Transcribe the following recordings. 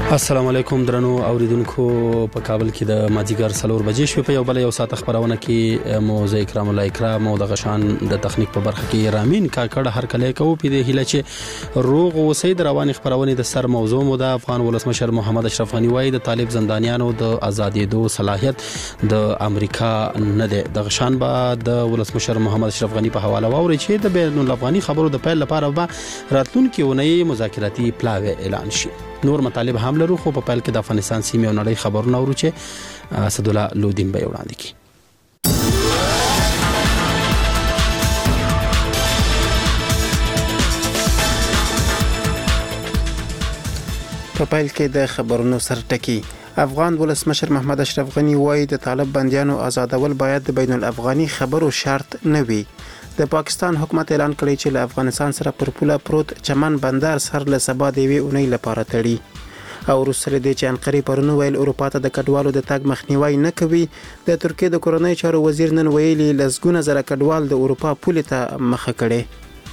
السلام علیکم درنو اوریدونکو په کابل کې د ماجیګر 4 بجې شوې په یو بل یو ساعت خبرونه کې مو زه اکرام الله اکرام او د غشان د تخنیک په برخه کې رامین کاکړ هر کله کوي په دې هیله چې روغ او سید روان خبرونه د سر موضوع مو د افغان ولسمشر محمد اشرف غنی وایي د طالب زندانیانو د آزادېدو صلاحیت د امریکا نه ده. د غشان به د ولسمشر محمد اشرف غنی په حواله ووري چې د بین الافغاني خبرو د پیل لپاره به راتلونکي ونې مذاکراتي پلاوی اعلان شي. نور مطالب هم لرو خو په پیل کې د افغانستان سیمې او نړۍ خبرونه ورو چې اسد الله لودین به وړاندې کړي. په پیل کې د خبرونو سرټکی افغان ولسمشر محمد اشرف غنی وایي د طالب بنديانو آزادول باید د بین الافغاني خبرو شرط نه وي. د پاکستان حکومت اعلان کړی چې له افغانستان سره پر پوله پروت چمن بندر سر له سبا دی وی اونۍ لپاره تړي او روسره د چانقری پرونو ویل اروپا ته د کډوالو د تګ مخنیوي نه کوي. د ترکیه د کورنۍ چارو وزیر نن ویلي لسګونه زره کډوال د اروپا پوله ته مخه کړي.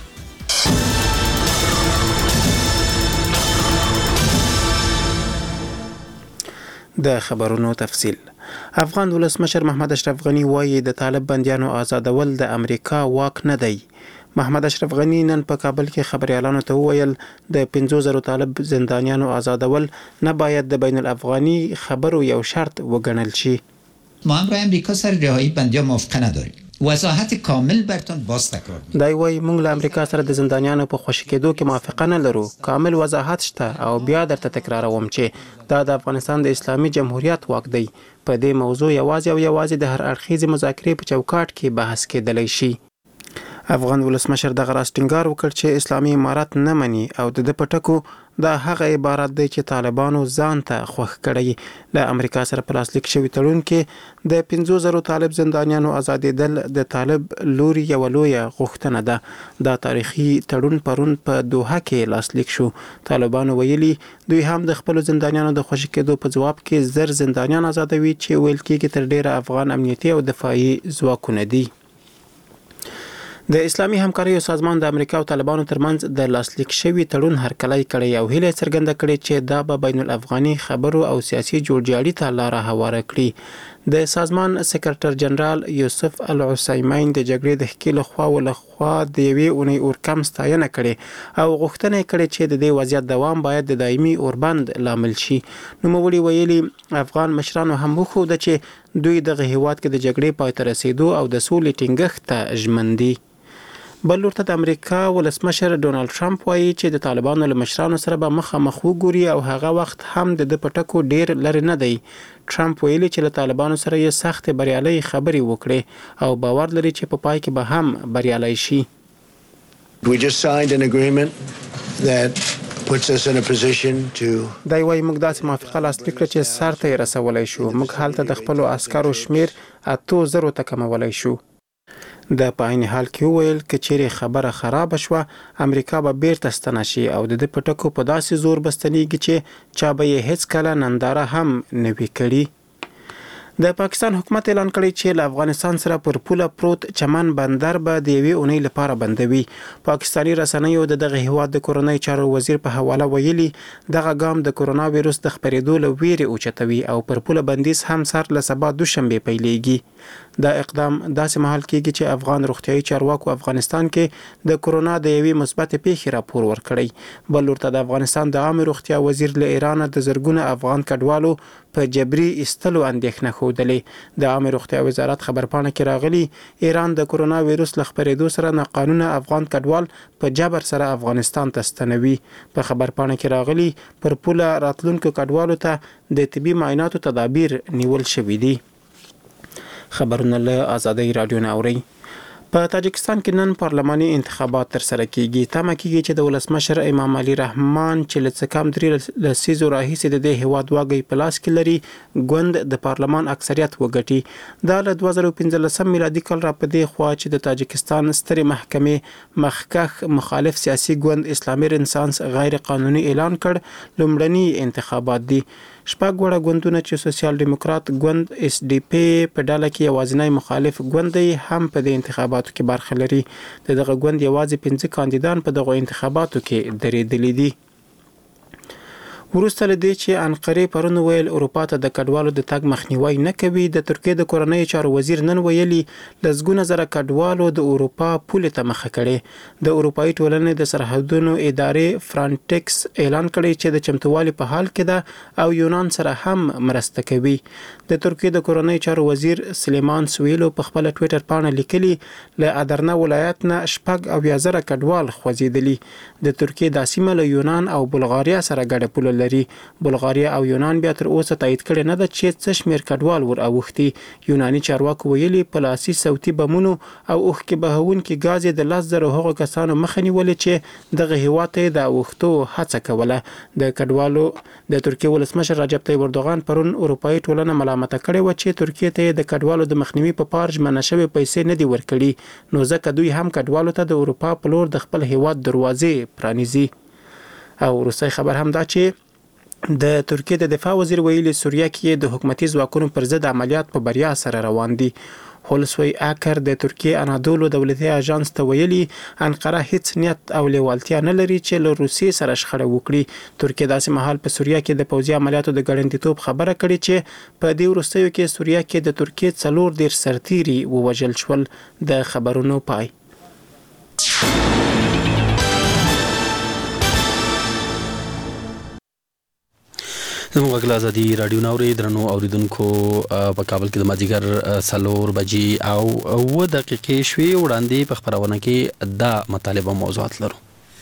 د خبرونو تفصیل افغان ولسمشر محمد اشرف غنی وایي د طالب بنديانو آزادول د امریکا واک نه دی. محمد اشرف غنی نن په کابل کې خبريالانو ته وویل د 50,000 طالب زندانیانو آزادول نه باید د بین الافغاني خبرو یو شرط وګڼل شي. ما هم را امریکا سر رهایی بندیان موافقه نداریم. وضاحت کامل برتون باز تکرار می‌کنم. دای وای مونږ له امریکا سره د زندانیانو په خوشی کېدو کې موافقه نه لرو. کامل وضاحت شته او بیا درته تکراروم چې دا د افغانستان د اسلامي جمهوریت واک دی. په دې موضوع یوازې د هر اړخیزې مذاکرې په چوکاټ کې بحث کېدلی شي. افغان ولسمشر د غراستنګار وکړ چې اسلامي امارت نه مني او د پټکو دا هغه عبارت دی چې طالبانو ځان ته خوښ کړی. له امریکا سره په لاسلیک شوی تړون کې د 50,000 طالب زندانیانو آزادېدل د طالب لوري یو لوی غوښتنه ده. دا تاریخي تړون پرون په دوحه کې لاسلیک شو. طالبانو ویلي دوی هم د خپل زندانیانو د خوشی کېدو په جواب کې زر زندانیان آزادوي چې ویل کېږي تر ډیره افغان امنیتي او دفاعي ځواکونه دي. د اسلامي همکاریو سازمان د امریکا او طالبانو ترمنځ د لاسلیک شوی تړون هرکلی کړی او هیله څرګنده کړې چې دا به بین الافغاني خبرو او سیاسي جوړجاړي ته لار هواره کړي. د سازمان سکرټر جنرال یوسف العثیمین د جګړې د حکیلو خوا د یوې اونۍ اورکم ستاینه کړي او غوښتنه کړي چې د دې وضعیت دوام باید د دایمي اوربند لامل شي. نوموړي ویلي افغان مشرانو هم وښوده چې دوی دغه هیواد کې د جګړې پای ته رسیدو او د سولې ټینګښت ته ژمن دي. بل ورته د امریکا ولسمشر ډونالد ټرمپ وایي چې د طالبانو له مشرانو سره به مخامخ وګوري او هغه وخت هم د پټکو ډیر لري نه دی. ټرمپ ویلي چې له طالبانو سره یې سخت بریالي خبرې وکړي او باور لري چې په پای کې به هم بریالي شي. We just signed an agreement that puts us in a position to دای وای موږ داسې موافقه لاسلیک کړه چې سر ته رسولای شو. موږ حالت د خپل عسکرو شمیر 8,000 ته کمولای شو. د پاین حال کې ویل کچېری خبره خراب شوه امریکا به بیرته ستنه شي او د پټکو په داسې زور بستنیږي چې چا به یې هیڅ کله ننداره هم نه وی کړي. د پاکستان حکومت اعلان کړی چې له افغانستان سره پر پوله پروت چمن بندر به د یوې اونۍ لپاره بندوي. پاکستاني رسنیو دغه هیواد د کورنۍ چارو وزیر په حواله ویلي دغه ګام د کرونا وایروس د خپرېدو له ویرې اوچتوي او پر پوله بندیز هم سر له سبا دوشنبه پیلېږي. دا اقدام داسې مهال کېږي چې افغان روغتیايي چارواکو افغانستان کې د کرونا د یوې مثبت پیښې راپور ورکړی. بل ورته د افغانستان د عامه روغتیا وزیر له ایران د زرګونه افغان کډوالو په جبري استلو اندېښنه ښودلې. د عامه روغتیا وزارت خبرپاڼه کې راغلي ایران د کرونا وایروس له خپرېدو سره ناقانونه افغان کډوال په جبر سره افغانستان ته ستنوي. په خبرپاڼه کې راغلي پر پوله راتلونکو کډوالو ته د طبي معایناتو تدابیر نیول شوي دي. خبرونه له آزادۍ رادیو نه اوري. په تاجکستان کې نن پارلماني انتخابات تر سره کیږي. تمه کیږي چې د ولسمشر امام علي رحمان چې له څه کم 3 لسیزو راهیسې د دې هیواد واګي په لاس کې لري ګوند د پارلمان اکثریت وګټي. دا له 2015 میلادي کال را په دې خوا چې د تاجکستان سترې محکمې مخکښ مخالف سیاسي ګوند اسلامي رنسانس غیر قانوني اعلان کړ لومړني انتخابات دي. شپږ وړه ګوندونه چې سوسیال دیموکرات ګوند اس ډي پی په ډله کې یوازینی مخالف ګوند دی هم په دې انتخاباتو کې برخه لري. دغه ګوند یوازې 15 کاندیدان په دغه انتخاباتو کې درېدلي دي. وروسته له دې چې انقرې پرون ویل اروپا ته د کډوالو د تګ مخنیوي نه کوي، د ترکیې د کورنۍ چارو وزیر نن ویلي لزګونه زره کډوالو د اروپا پولې ته مخه کړې. د اروپایي ټولنې د سرحدونو ادارې فرانټکس اعلان کړی چې د چمتووالي په حال کې ده او یونان سره هم مرسته کوي. د ترکیې د کورنۍ چارو وزیر سلیمان سویلو په خپل ټوئیټر باندې لیکلي له ادرنا ولایت نه 8,000 کډوال خوځېدلي. د ترکیې د سیمه له یونان او بلغاریا سره ګډه پوله لري. بلغاریا او یونان بیا تر اوسه تایید کړي نه ده چې څه شمیر کډوال ور اوختي. یوناني چارواکو ویلي پلاسي صوتي بمونو او اوښکې بهونکي غاز د 10,000 هغو کسانو مخه نیولې چې دغه هیواد ته د اوختو هڅه کوله. د کډوالو د ترکیې ولسمشر رجب طیب اردوغان پرون اروپایي ټولنه ملامت کړې و چې ترکیې ته د کډوالو د مخنیوي په پارج منشوي پیسې نه دی ورکړي، نو ځکه دوی هم کډوالو ته د اروپا په لور د خپل هیواد دروازې پرانیزي. او وروستی خبر هم دا چې د ترکیې د دفاع وزیر ویلي سوریه کې د حکومتي ځواکونو پر ضد عملیات په بریا سره روان دي. هولسوی اکر د ترکیې انادولو دولتي اژانس ته ویلي انقره هیڅ نیت او لیوالتیا نه لري چې له روسیې سره شخړه وکړي. ترکیې داسې مهال په سوریه کې د پوځي عملیاتو د ګړندیتوب خبره کړې چې په دې وروستیو کې سوریه کې د ترکیې 4 سرتیري ووژل شول. د خبرونو پای. زموږ غږ ازادي رادیو ناوري درنو اوریدونکو په کابل کې د مازیګر 4 بجې او 9 دقیقې شوي. وړاندې په خبرونه کې دا مطالبه موضوعات لرو.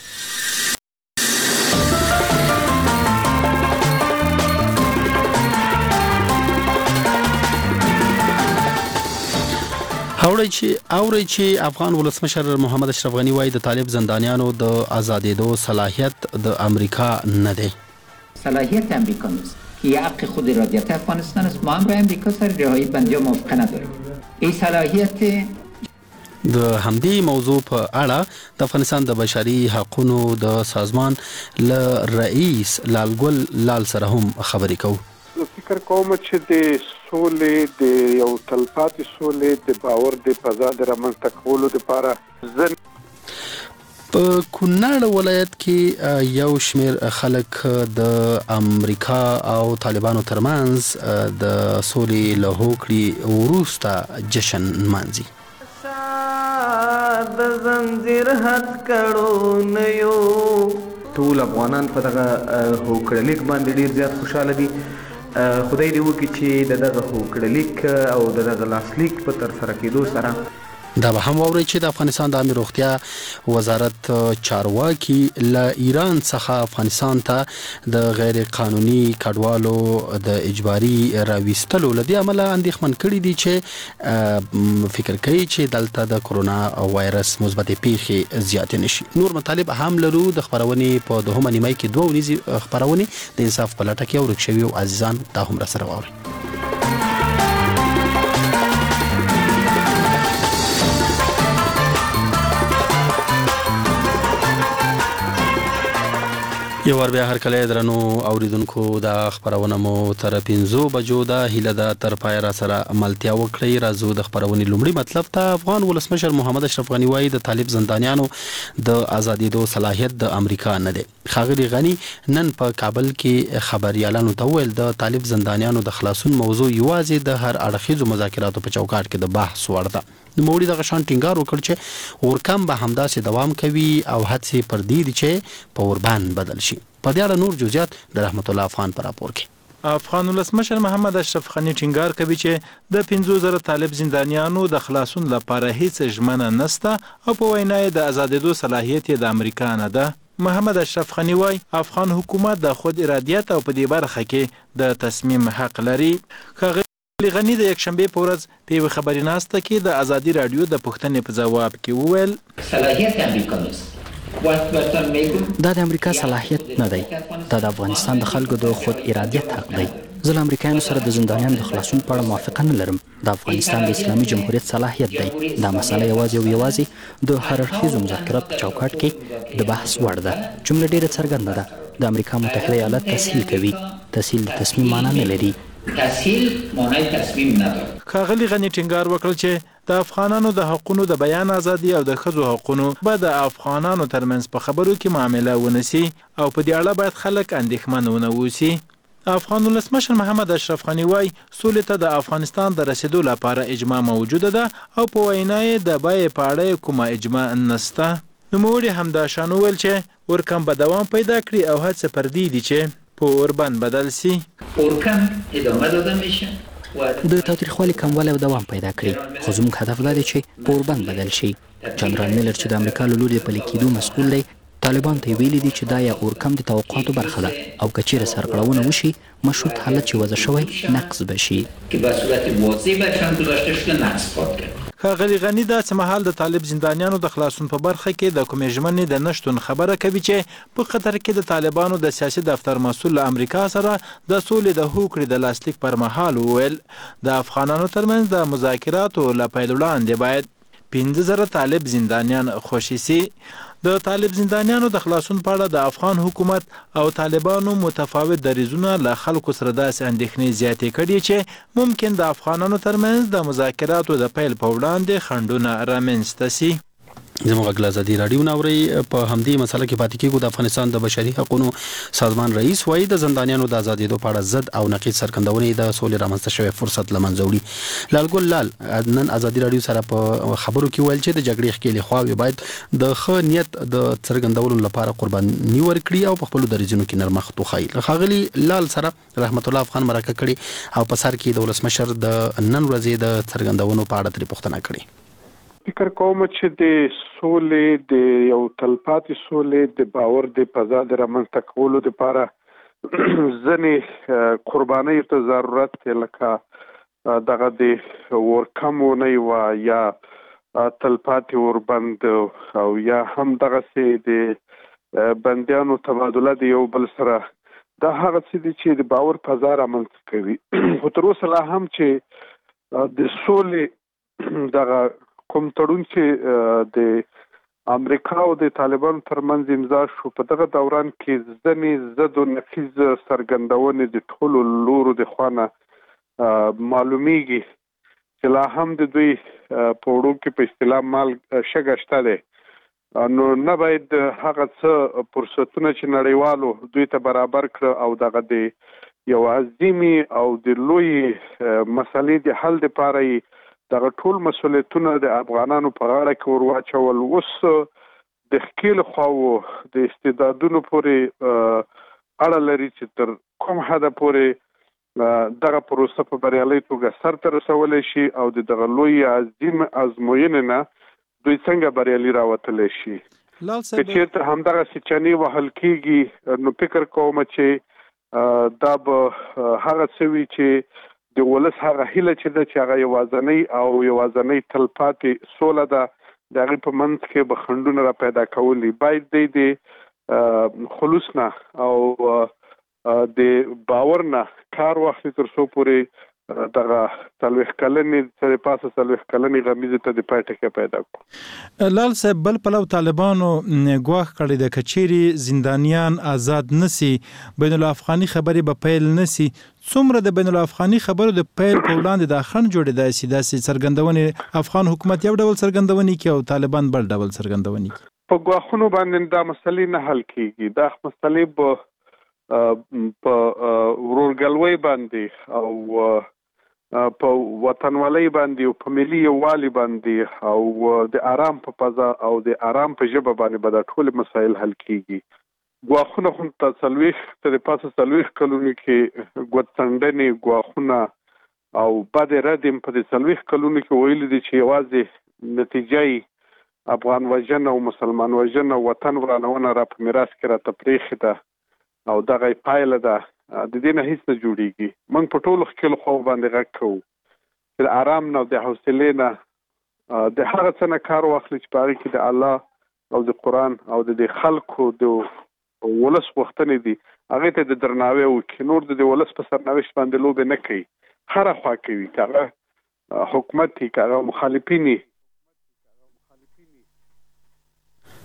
اوري چې افغان ولسمشر محمد اشرف غنی وايي د طالب زندانیانو د آزادېدو صلاحیت د امریکا نه دی. صلاحیت امریکا نیست که یه حق خود ارادیت افغانستان است. ما هم با امریکا سر رهایی بندی‌ها موافقه نداریم. این صلاحیت د همدې موضوع په اړه د افغانستان د بشري حقوقو د سازمان ل رئیس لالګل لال سره هم خبرې کوو. فکر کوم چې د سولې د یو تلپاتې سولې د باور د فضا د رامنځته کولو لپاره په کونړ ولایت کې یو شمیر خلک د امریکا او طالبانو ترمنځ د سولې له هوکړې وروسته جشن مانځي. د زنجیر حد کړو نه یو ټول افغانان په دغه هوکړلیک باندې ډیر زیات خوشاله دي. خدای دې وکړي چې دغه هوکړلیک او دغه لاسلیک په تر سره کېدو سره دا به هم واوري چې د افغانستان د عامه روغتیا وزارت چارواکي له ایران څخه افغانستان ته د غیر قانوني کډوالو د اجباري راوستلو لدی عمله اندېښمن کړي دي چې فکر کوي چې دلته د کرونا وایرس مثبت پیښې زیات نشي. نور مطالب هم لرو. د خبرونې په دوهمه نیمه کې دوه ونیزي خبرونه د انصاف په لټه کې ورک شوي او عزیزان دا هم را سره واوري. یو ور بیا هر کله درنو اوریدونکو دا خبرونه مو تر 5 بجو دا هیله ده تر پای را سره عملتیا وکړي. راځو د خبرونې لومړی مطلب ته. افغان ولسمشر محمد اشرف غنی وايي د طالب زندانیانو د آزادېدو صلاحیت د امریکا نه دی. ښاغلي غنی نن په کابل کې خبريالانو ته ویل د طالب زندانیانو د خلاصون موضوع یوازې د هر اړخیزو مذاکراتو په چوکاټ کې د بحث وړ ده. نوموړي دغه شان ټینګار وکړ چې ورکم به همداسې دوام کوي او هڅې پر دې دي چې په وربان بدل شي. په دې اړه نور جزئیات د رحمت الله افغان پر راپور کې. افغان ولسمشر محمد اشرف غنی ټینګار کوي چې د 15,000 طالب زندانیانو د خلاصون لپاره هیڅ ژمنه نشته او په وینا د آزادېدو صلاحیت د امریکا نه ده. محمد اشرف غنی وايي افغان حکومت د خود ارادیت او په دې برخه کې د تصمیم حق لري. غنی د یکشنبه په ورځ په خبري ناسته کې د ازادي رادیو د پوښتنې په جواب کې وویل صلاحیت امریکا نیست. دا د امریکا صلاحیت نه دی. دا د افغانستان د خلکو د خود ارادیت حق دی. زه له امریکایانو سره د زندانیانو د خلاصون په اړه موافقه نه لرم. د افغانستان د اسلامي جمهوریت صلاحیت دی. دا مسله یوازې د هر اړخیزو مذاکراتو په چوکاټ کې د بحث وړ ده. جمله ډیره څرګنده ده. د امریکا متحده ایالات تسهیل کوي. تسهیل د تصمیم معنا نه لري. تسهیل معنی تصمیم نداره. ښاغلي غنی ټینګار وکړ چې د افغانانو د حقونو د بیان ازادي او د ښځو حقونو به د افغانانو ترمنځ په خبرو کې معامله ونسی او په دې اړه باید خلک اندېښمن ونه اوسي. افغان ولسمشر محمد اشرف غنی وایي سولې ته د افغانستان د رسیدو لپاره اجماع موجوده ده او په وینا یې د بیې په اړه کومه اجماع نشته. نوموړي همداشان وویل چې اورکم به دوام پیدا کړي او هڅه پر دې دي چې په اوربند بدل سي. اورکم ادامه داده میشه د تاوتریخوالي کموالی او دوام پیدا کړي، خو زموږ هدف دا دی چې په اوربند بدل شي. جنرال میلر چې د امریکا له لوري د پلي کېدو مسؤل دی طالبان ته ویلي دي چې دا یا اورکم د توقعاتو برخه ده او که چیرې سرغړونه وشي مشروط حالت چې وضع شوی نقض بشي. که به صورت واضح برشان گذاشته شده نقض خواهد کرد. ښاغلي غني دا څه مهال د طالب زندانیانو د خلاصون په برخه کې د کومې ژمنې د نشتون خبره کوي چې په قطر کې د طالبانو د سیاسي دفتر مسؤل له امریکا سره د سولې د هوکړې د لاسلیک پر مهال وویل د افغانانو ترمنځ د مذاکراتو له پیل وړاندې باید 15,000 طالب زندانیان خوشي سي. د طالب زندانیانو د خلاصون په اړه د افغان حکومت او طالبانو متفاوت دریځونه له خلکو سره داسې اندېښنې زیاتې کړي چې ممکن د افغانانو ترمنځ د مذاکراتو د پیل په وړاندې خنډونه رامنځته سي. زموږ غږ ازادي راډیو نوري په همدې مسله کې پاتې کېږو. د افغانستان د بشري حقوقو سازمان رئیس وایي د زندانیانو د ازادېدو په اړه ضد او نقیض څرګندونې د سولې رامنځته شوی فرصت له منځه وړي. لالګل لال نن ازادي راډیو سره په خبرو کې ویل چې د جګړې ښکېلې خواوې باید د ښه نیت د څرګندولو لپاره قرباني ورکړي او په خپلو دریځونو کې نرمښت وښایي. ښاغلي لال سره رحمت الله افغان مرکه کړې او په سر کې د ولسمشر د نن ورځې د څرګندونو په اړه ترې پوښتنه کړې. فکر کوم چې د سولې د یو تلپاتې سولې د باور د فضا د رامنځته کولو لپاره ځینې قربانۍ ته ضرورت دی، لکه دغه د ورکم ونی و یا تلپاتې وربند او یا هم دغسې د بندیانو تبادله د یو بل سره. دا هغه څه دي چې د باور فضا رامنځته کوي. خو تر اوسه لا هم چې د سولې دغه کوم تړون چې د امریکا او د طالبانو ترمنځ امضا شو په دغه دوران کې ځینې ضد او نقیض څرګندونې د ټولو لورو د خوا نه معلومیږي چې لا هم د دوی په وړو کې په اصطلاح مال شګه شته دی. نو نه باید هغه څه فرصتونه چې نړیوالو دوی ته برابر کړه او دغه د یو عظیمي او د لوی مسلې د حل لپاره یې دغه ټول مسؤلیتونه د افغانانو په غاړه کې ور واچول. اوس د ښکېلو خواوو د استعدادونو پورې اړه لري چې تر کوم حده پورې دغه پروسه په بریالۍ توګه سرته رسولی شي او د دغه لوی عظیم ازموینې نه دوی څنګه بریالي راوتلی شي. که چېرته همدغسې چنې وهل کېږي نو فکر کوم چې دا به هغه څه وي چې د ولس هغه هیله چې ده چې هغه یوازنۍ او یوازنۍ تلپاتې سوله ده د هغې په منځ کې به خنډونه را پیدا کولی. باید دی د خلوص نه او د باور نه کار واخلي تر څو پورې دغه 40 کلنې سره پاسه 40 کلنې غمیزه ته د پای ټکی پیدا کړو. لال صاحب بل پلو طالبانو ګواښ کړی د کچيري زندانیان آزاد نسی بین الافغاني خبرې به پیل نسی څومره د بین الافغاني خبرو د پیل په وړاندې د خنډ جوړېدای شي داسې څرګندونې افغان حکومت یو ډول څرګندونې کوي او طالبان بل ډول څرګندونې کوي. په ګواښونو باندې دا مسلې نه حل کیږي. دا مسلې په ورورګلوۍ باندې او په وطنوالۍ باندې او په ملي یووالي باندې او د آرام په فضا او د آرام په ژبه باندې به دا ټول مسایل حل کیږي. ګواښونه خو ته 40 تر پاسه 40 کلونو کې ګوتڅنډنې ګواښونه او بعد ردیم په 40 کلونو کې ویل دي چې یوازې نتیجه افغان وژنه او مسلمان وژنه او وطن ورانونه را په میراث کې را تپریخ ده او دغه پایله ده. د دې نه هیڅ نه جوړیږي. موږ په ټولو ښکېلو خواو باندې غږ کوو چې د آرام نه او د حوصلې نه د هغه څه نه کار واخلي چې په هغې کې د الله او د قرآن او د خلکو د ولس غوښتنې دي هغې ته د درناوی وکړي. نور د ولس په سرنوشت باندې لوبې نه کوي، هره خوا کوي، که هغه حکومت وي که هغه مخالفین وي.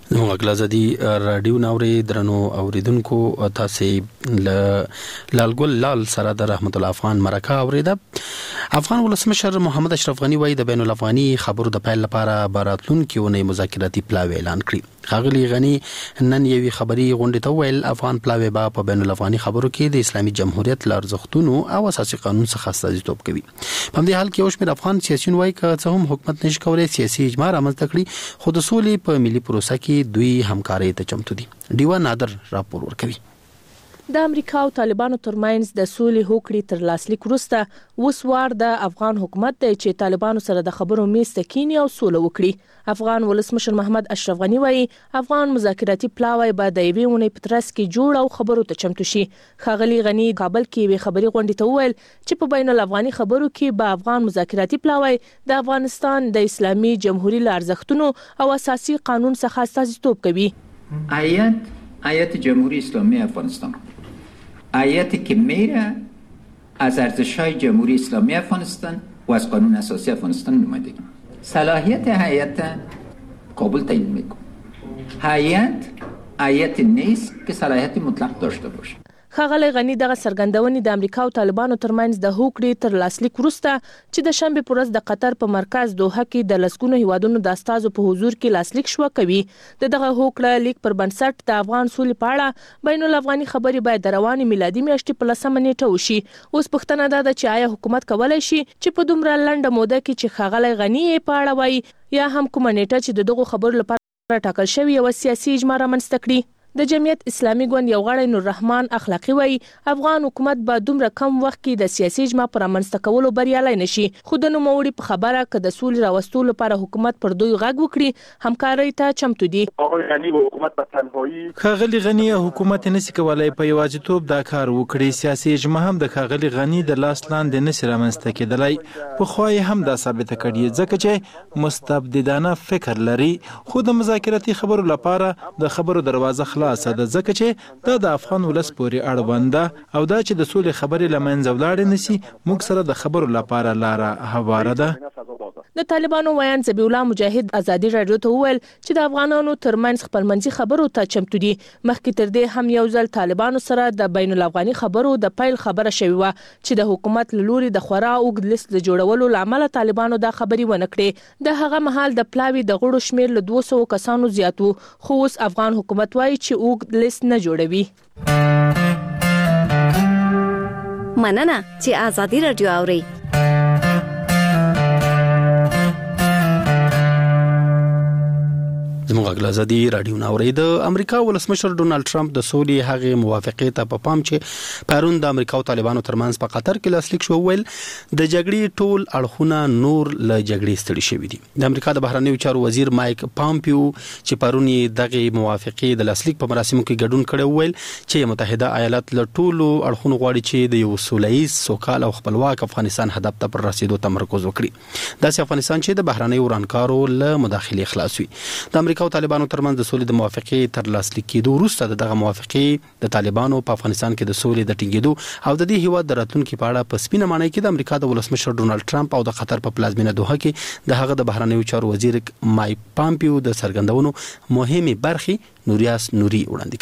زموږ غلازدي رادیو ناوري درنو اوریدونکو تاسو لالګل لال سره د رحمت الله افغان مرکه اوریده. افغان ولسمشر محمد اشرف غنی وایي د بین الافغاني خبرو د پیل لپاره باراتلونکو ونې مذاکراتي پلاوی اعلان کړی. ښاغلي غنی نن یوې خبري غونډې ته ویل افغان پلاوی به په بین الافغاني خبرو کې د اسلامي جمهوریت لارزښتونو او اساسي قانون څخه استازیتوب کوي. په دې حال کې یو شمېر افغان سیاسيون وایي چې څه هم حکومت نشي کولای سیاسي اجماع رامنځته کړي خو د سولې په ملي پروسه کې دوی همکاري ته چمتو دي. ډیوا نادر راپور ورکوي. د امریکا او طالبانو ترمنځ د سولې هوکړې تر لاسلیک وروسته وسوار د افغان حکومت دی چې طالبانو سره د خبرو میز ته کینی او سوله وکړي. افغان ولسمشر محمد اشرف غنی وایي افغان مذاکراتي پلاوی به د یوې ونې په ترڅ کې جوړ او خبرو ته چمتو شي. ښاغلي غنی کابل کې یوې خبري غونډې ته وویل چې په بین الافغاني خبرو کې به افغان مذاکراتي پلاوی د افغانستان د اسلامي جمهوریت لارزښتونو او اساسي قانون څخه استازیتوب کوي. آیت جمهوری اسلامی افغانستان، آیتی که میره از ارزش‌های جمهوری اسلامی افغانستان و از قانون اساسی افغانستان نمایندگی. صلاحیت هیئت کابل تعیین میکنه. هیئت نیست که صلاحیت مطلق داشته باشه. ښاغلی غنی دغه څرګندونې د امریکا او طالبانو ترمنځ د هوکړې تر لاسلیک وروسته چې د شنبې په ورځ د قطر په مرکز دوحه کې د لسګونو هیوادونو د استازو په حضور کې لاسلیک شو کوي. دغه هوکړه لیک پر بنسټ د افغان سولې په اړه بین الافغاني خبرې باید د روانې میلادي میاشتې په 10 نیټه وشي. اوس پوښتنه ده چې آیا حکومت کولی شي چې په دومره لنډه موده کې چې ښاغلی غنی یې په اړه وایي یا هم کومه نیټه چې د دغو خبرو لپاره ټاکل شوې یوه سیاسي اجماع رامنځته کړي. د جمعیت اسلامي ګوند یو غړی نور رحمان اخلاقی وایي افغان حکومت به دومره کم وخت کې د سیاسي اجماع پر رامنځته کولو بریالی نشي. خو د نوموړي په خبره که د سولې راوستو لپاره حکومت پر دوی غږ وکړي همکارۍ ته چمتو دي. ښاغلي غنی حکومت نشي کولای په یوازیتوب دا کار وکړي. سیاسي اجماع هم د ښاغلي غنی د لاس لاندې نشي رامنځته کېدلی. پخوا یې هم دا ثابته کړې ځکه چې مستبددانه فکر لري. خو د مذاکراتي خبرو لپاره د خبرو دروازه خلاصه ده ځکه چې دا د افغان ولس پورې اړوند ده او دا چې د سولې خبرې له منځه ولاړې نشي موږ سره د خبرو لپاره لاره هواره ده. د طالبانو ویان ذبیح الله مجاهد ازادي رادیو ته وویل چې د افغانانو ترمنځ خپلمنځي خبرو ته چمتو دي. مخکې تر دې هم یو ځل طالبانو سره د بین الافغاني خبرو د پیل خبره شوې وه چې د حکومت له لوري د خورا اوږد لیست د جوړولو له امله طالبانو دا خبرې ونه کړې. د هغه مهال د پلاوي د غړو شمیر له 200 کسانو زیات و. خو اوس افغان حکومت وایي چې اوږد لیست نه جوړوي. مننه چې ازادي رادیو اوري. زموږ غلازدي رادیو ناوري. د امریکا ولسمشر ډونالد ټرمپ د سولې هغه موافقې ته په پام چې پرون د امریکا او طالبانو ترمنځ په قطر کې لاسلیک شو ویل د جګړې ټول اړخونه نور له جګړې ستړي شوي دي. د امریکا د بهرنیو چارو وزیر مایک پامپیو چې پرون دغه موافقې د لاسلیک په مراسمو کې ګډون کړي ویل چې متحده ایالات له ټولو اړخونو غواړي چې د یو سولهییز سوکال او خپلواک افغانستان هدف ته پر رسیدو تمرکز وکړي. داسې افغانستان چې د بهرنیو ورانکارو له مداخلې خلاص وي. د امریکا او طالبانو ترمنځ د سولې د موافقې تر لاسلیک کېدو وروسته دغه موافقې د طالبانو په افغانستان کې د سولې د ټینګېدو او د دې هیواد د راتلونکو په اړه په سپینه معنی کې د امریکا د ولسمشر ډونالد ټرمپ او د قطر په پلازمینه دوحه کې د هغه د بهرنیو چارو وزیر مایک پامپیو د څرګندونو مهمه برخې نوریاس نوري وړاندې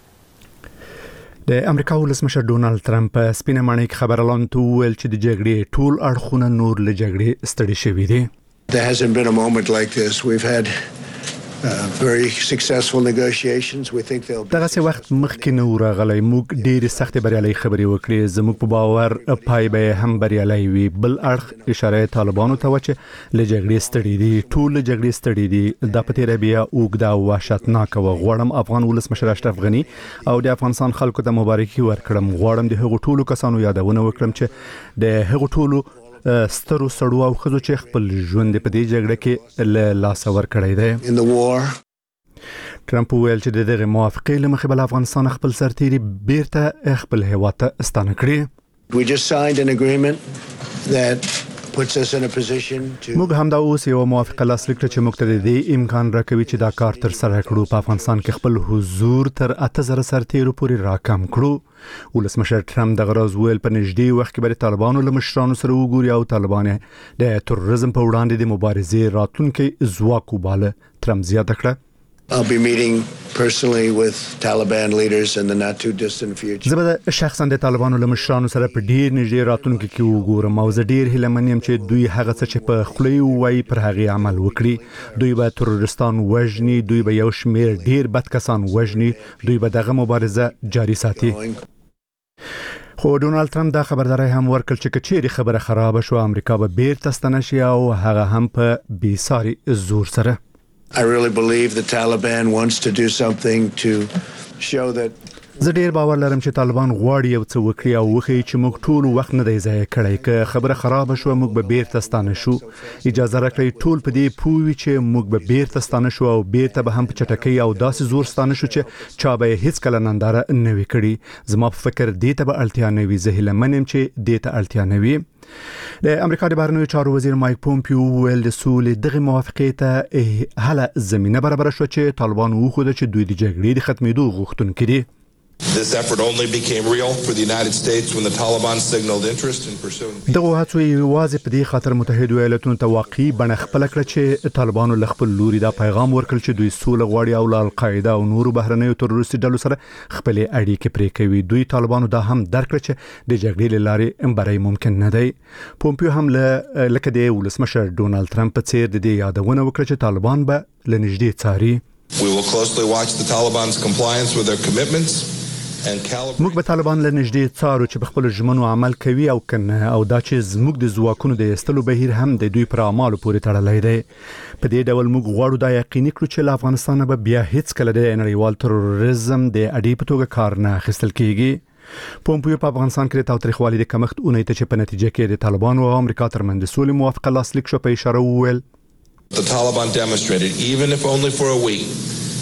کوي. د امریکا ولسمشر ډونالد ټرمپ په سپینه معنی کې خبر اعلان وکړ چې د جګړې ټول اړخونه نور له جګړې ستړي شوي دي. There hasn't been a moment like this. We've had very successful negotiations. We think they'll دغه څه وخت مخکې نو راغلی موږ ډېر سخت بریالي خبرې وکړې. زموږ په باور پای به هم بریالي وي. بل اړخ اشاره طالبانو ته و چې له جګړې ستړي دي. ټول له جګړې ستړي دي. د پتیره بیا اوږده او وحشتناک و. غواړم افغان ولسمشر اشرف غنی او د افغانستان خلکو ته مبارکي ورکړم. غواړم د هغو ټولو کسانو یادونه وکړم چې د هغو ټولو سترو سړو او خزو چې خپل ژوند په دې جګړه کې له لاس ورکړی دی. ټرمپ ویل چې دغه موافقې له مخې بل افغانستان خپل سرتیري بیرته خپل هیواد ته ستانه کړی. We just signed an agreement that puts us in a position to موږ هم دا اوس یو موافقه لاسلیک کړه چې موږ ته د دې امکان راکوي چې دا کار تر سره کړو. په افغانستان کې خپل حضور تر 8000 سرتیرو پورې راکم کړو. ولسمشر ټرمپ دغه راز ویل په نږدې وخت کې به طالبانو له مشرانو سره وګوري او طالبان د تروریزم په وړاندې د مبارزې راتلونکي ځواک وباله. ټرمپ زیاته کړه I'll be meeting personally with Taliban leaders in the not too distant future. زه به شخصا د طالبانو له مشرانو سره په ډیر نږدې راتلونکي کې وګورم او زه ډیر هیله من یم چې دوی هغه څه چې په خولي وایي پر هغه عمل وکړي. دوی به تروریستان وژني، دوی به یو شمیر ډیر بد کسان وژني، دوی به دغه مبارزه جاري ساتي. خو ډونالد ترامپ دا خبرداري هم ورکړ چې کچېری خبره خراب شو امریکا به بیرته ستنه شي او هغه هم په بیساري زور سره. I really believe the Taliban wants to do something to show that زه ډیر باور لرم چې طالبان غواړي یو څه وکړي او وښیي چې موږ ټول وخت نه دی ضایع کړی. که خبره خراب شو موږ به بیرته ستانه شو. اجازه راکړئ ټول په دې پوه چې موږ به بیرته ستانه شو او بیرته به هم په چټکۍ او داسې زور ستانه شو چې چا به هیڅ کله ننداره نه وي کړي. زما په فکر دې ته به اړتیا نه وي. زه هیله من یم چې دې ته اړتیا نه وي. د امریکا د بهرنیو چارو وزیر مایک پومپیو ویل د سولې دغه موافقې ته هله زمينه برابر شو چې طالبان وخوده چې دوی د جګړې د ختمېدو غوښتونکي دي. This effort only became real for the United States when the Taliban signaled interest in pursuing peace. دغه هڅو یوازې په دې خاطر متحده ایالاتونو ته واقعي بڼه خپل کړ چې طالبانو له خپل لوري دا پیغام ورکړ چې دوی سوله غواړي او له القاعده او نورو بهرنیو تروریستي ډلو سره خپل اړیکې پرې کوي. دوی طالبانو دا هم درک کړ چې د جګړې له لارې بری ممکن نه دی. پومپیو هم لکه د ولسمشر ډونالد ترامپ په څیر د دې یادونه وکړه چې طالبان به له نږدې څاري. We will closely watch the Taliban's compliance with their commitments. موږ به طالبان له نږدې څارو چې په خپل ژمنو عمل کوي او کنه او دا چې زموږ د ځواکونو د ایستلو بهیر هم د دوی پر اعمالو پورې تړلی دی. په دې ډول موږ غواړو دا یقیني کړو چې له افغانستان به بیا هیڅ کله د نړیوال تروریزم د اډې په توګه کار نه اخیستل کیږي. پومپیو په افغانستان کې د تاوتریخوالي د کمښت اونۍ ته چې په نتیجه کې د طالبانو او امریکا ترمنځ د سولې موافقه لاسلیک شو په اشاره وویل The Taliban demonstrated even if only for a week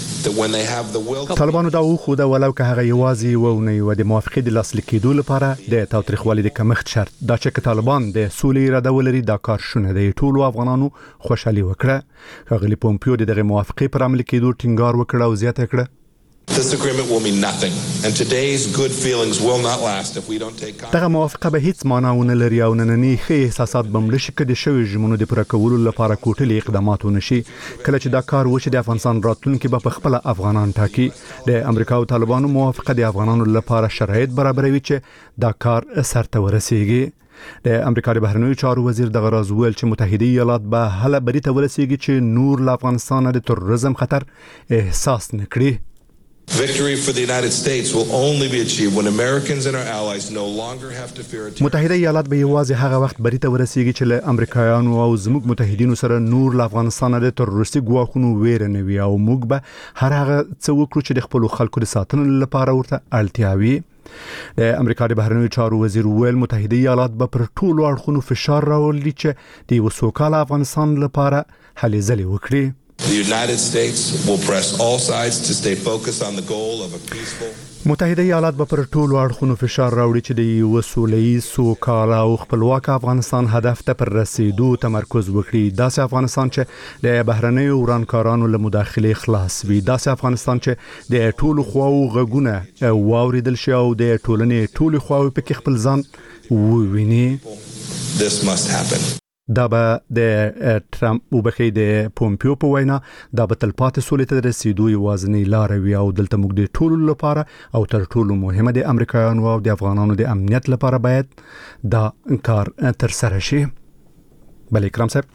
طالبانو دا وخوده ولو که هغه یوازې ونه یو د موافقې د لاسلیک کېدو لپاره د تاوتریخوالي د کمښت شرط دا چې طالبان د سولې اراده ولري دا کار شونه دی. ټولو افغانانو خوشحالي وکړه. ښاغلي پومپیو د دغه موافقې پر عملي کېدو ټینګار وکړ او زیاته کړه This agreement will mean nothing and today's good feelings will not last if we don't take دغه موافقه به هیڅ معنا ونه لري او نننی ښه احساسات به مړه شي که د شویو ژمنو د پوره کولو لپاره کوټلې اقدامات ونشي. کله چې دا کار وشي د افغانستان راتلونکي به په خپل افغانان ټاکي. د امریکا او طالبانو موافقه د افغانانو لپاره شرایط برابروي چې دا کار سرته ورسیږي. د امریکا د بهرنیو چارو وزیر دغه راز ویل چې متحده ایالات به هله بری ته ورسیږي چې نور له افغانستان د تروریزم خطر احساس نکړي. Victory for the United States will only be achieved when Americans and our allies no longer have to fear attack. متحده ایالات به یوازې هغه وخت بری ته ورسیږي چې له امریکایانو او زموږ متحدینو سره نور له افغانستان د تروریستي ګواښونو ویره نه وي او موږ به هر هغه څه وکړو چې د خپل خلکو د ساتنې لپاره ورته اړتیا وي. د امریکا د بهرنیو چارو وزیر ویل متحده ایالات به پر ټولو اړخونو فشار راولي چې د یو سوکاله افغانستان لپاره هلې ځلې وکړي. The United States will press all sides to stay focused on the goal of a peaceful متحده ایالات به پر ټولو اړخونو فشار راوړي چې د یو سوله‌ییز سوکاله او خپلواک افغانستان هدف ته پر رسیدو تمرکز وکړي. داسې افغانستان چې د بهرنیو ورانکارانو له مداخلې خلاص وي. داسې افغانستان چې د ټولو خواو غږونه واوریدل شي او د ټولنې ټولو خواو پکې خپل ځان وویني. This must happen. دا به د ټرمپ وبخې د پومپیو په وینا دا به تلپاتې سولې ته رسیدو یوازینی لار وي او دلته موږ د ټولو لپاره او تر ټولو مهمه د امریکایانو او د افغانانو د امنیت لپاره باید دا کار تر سره شي. بل اکرام صاحب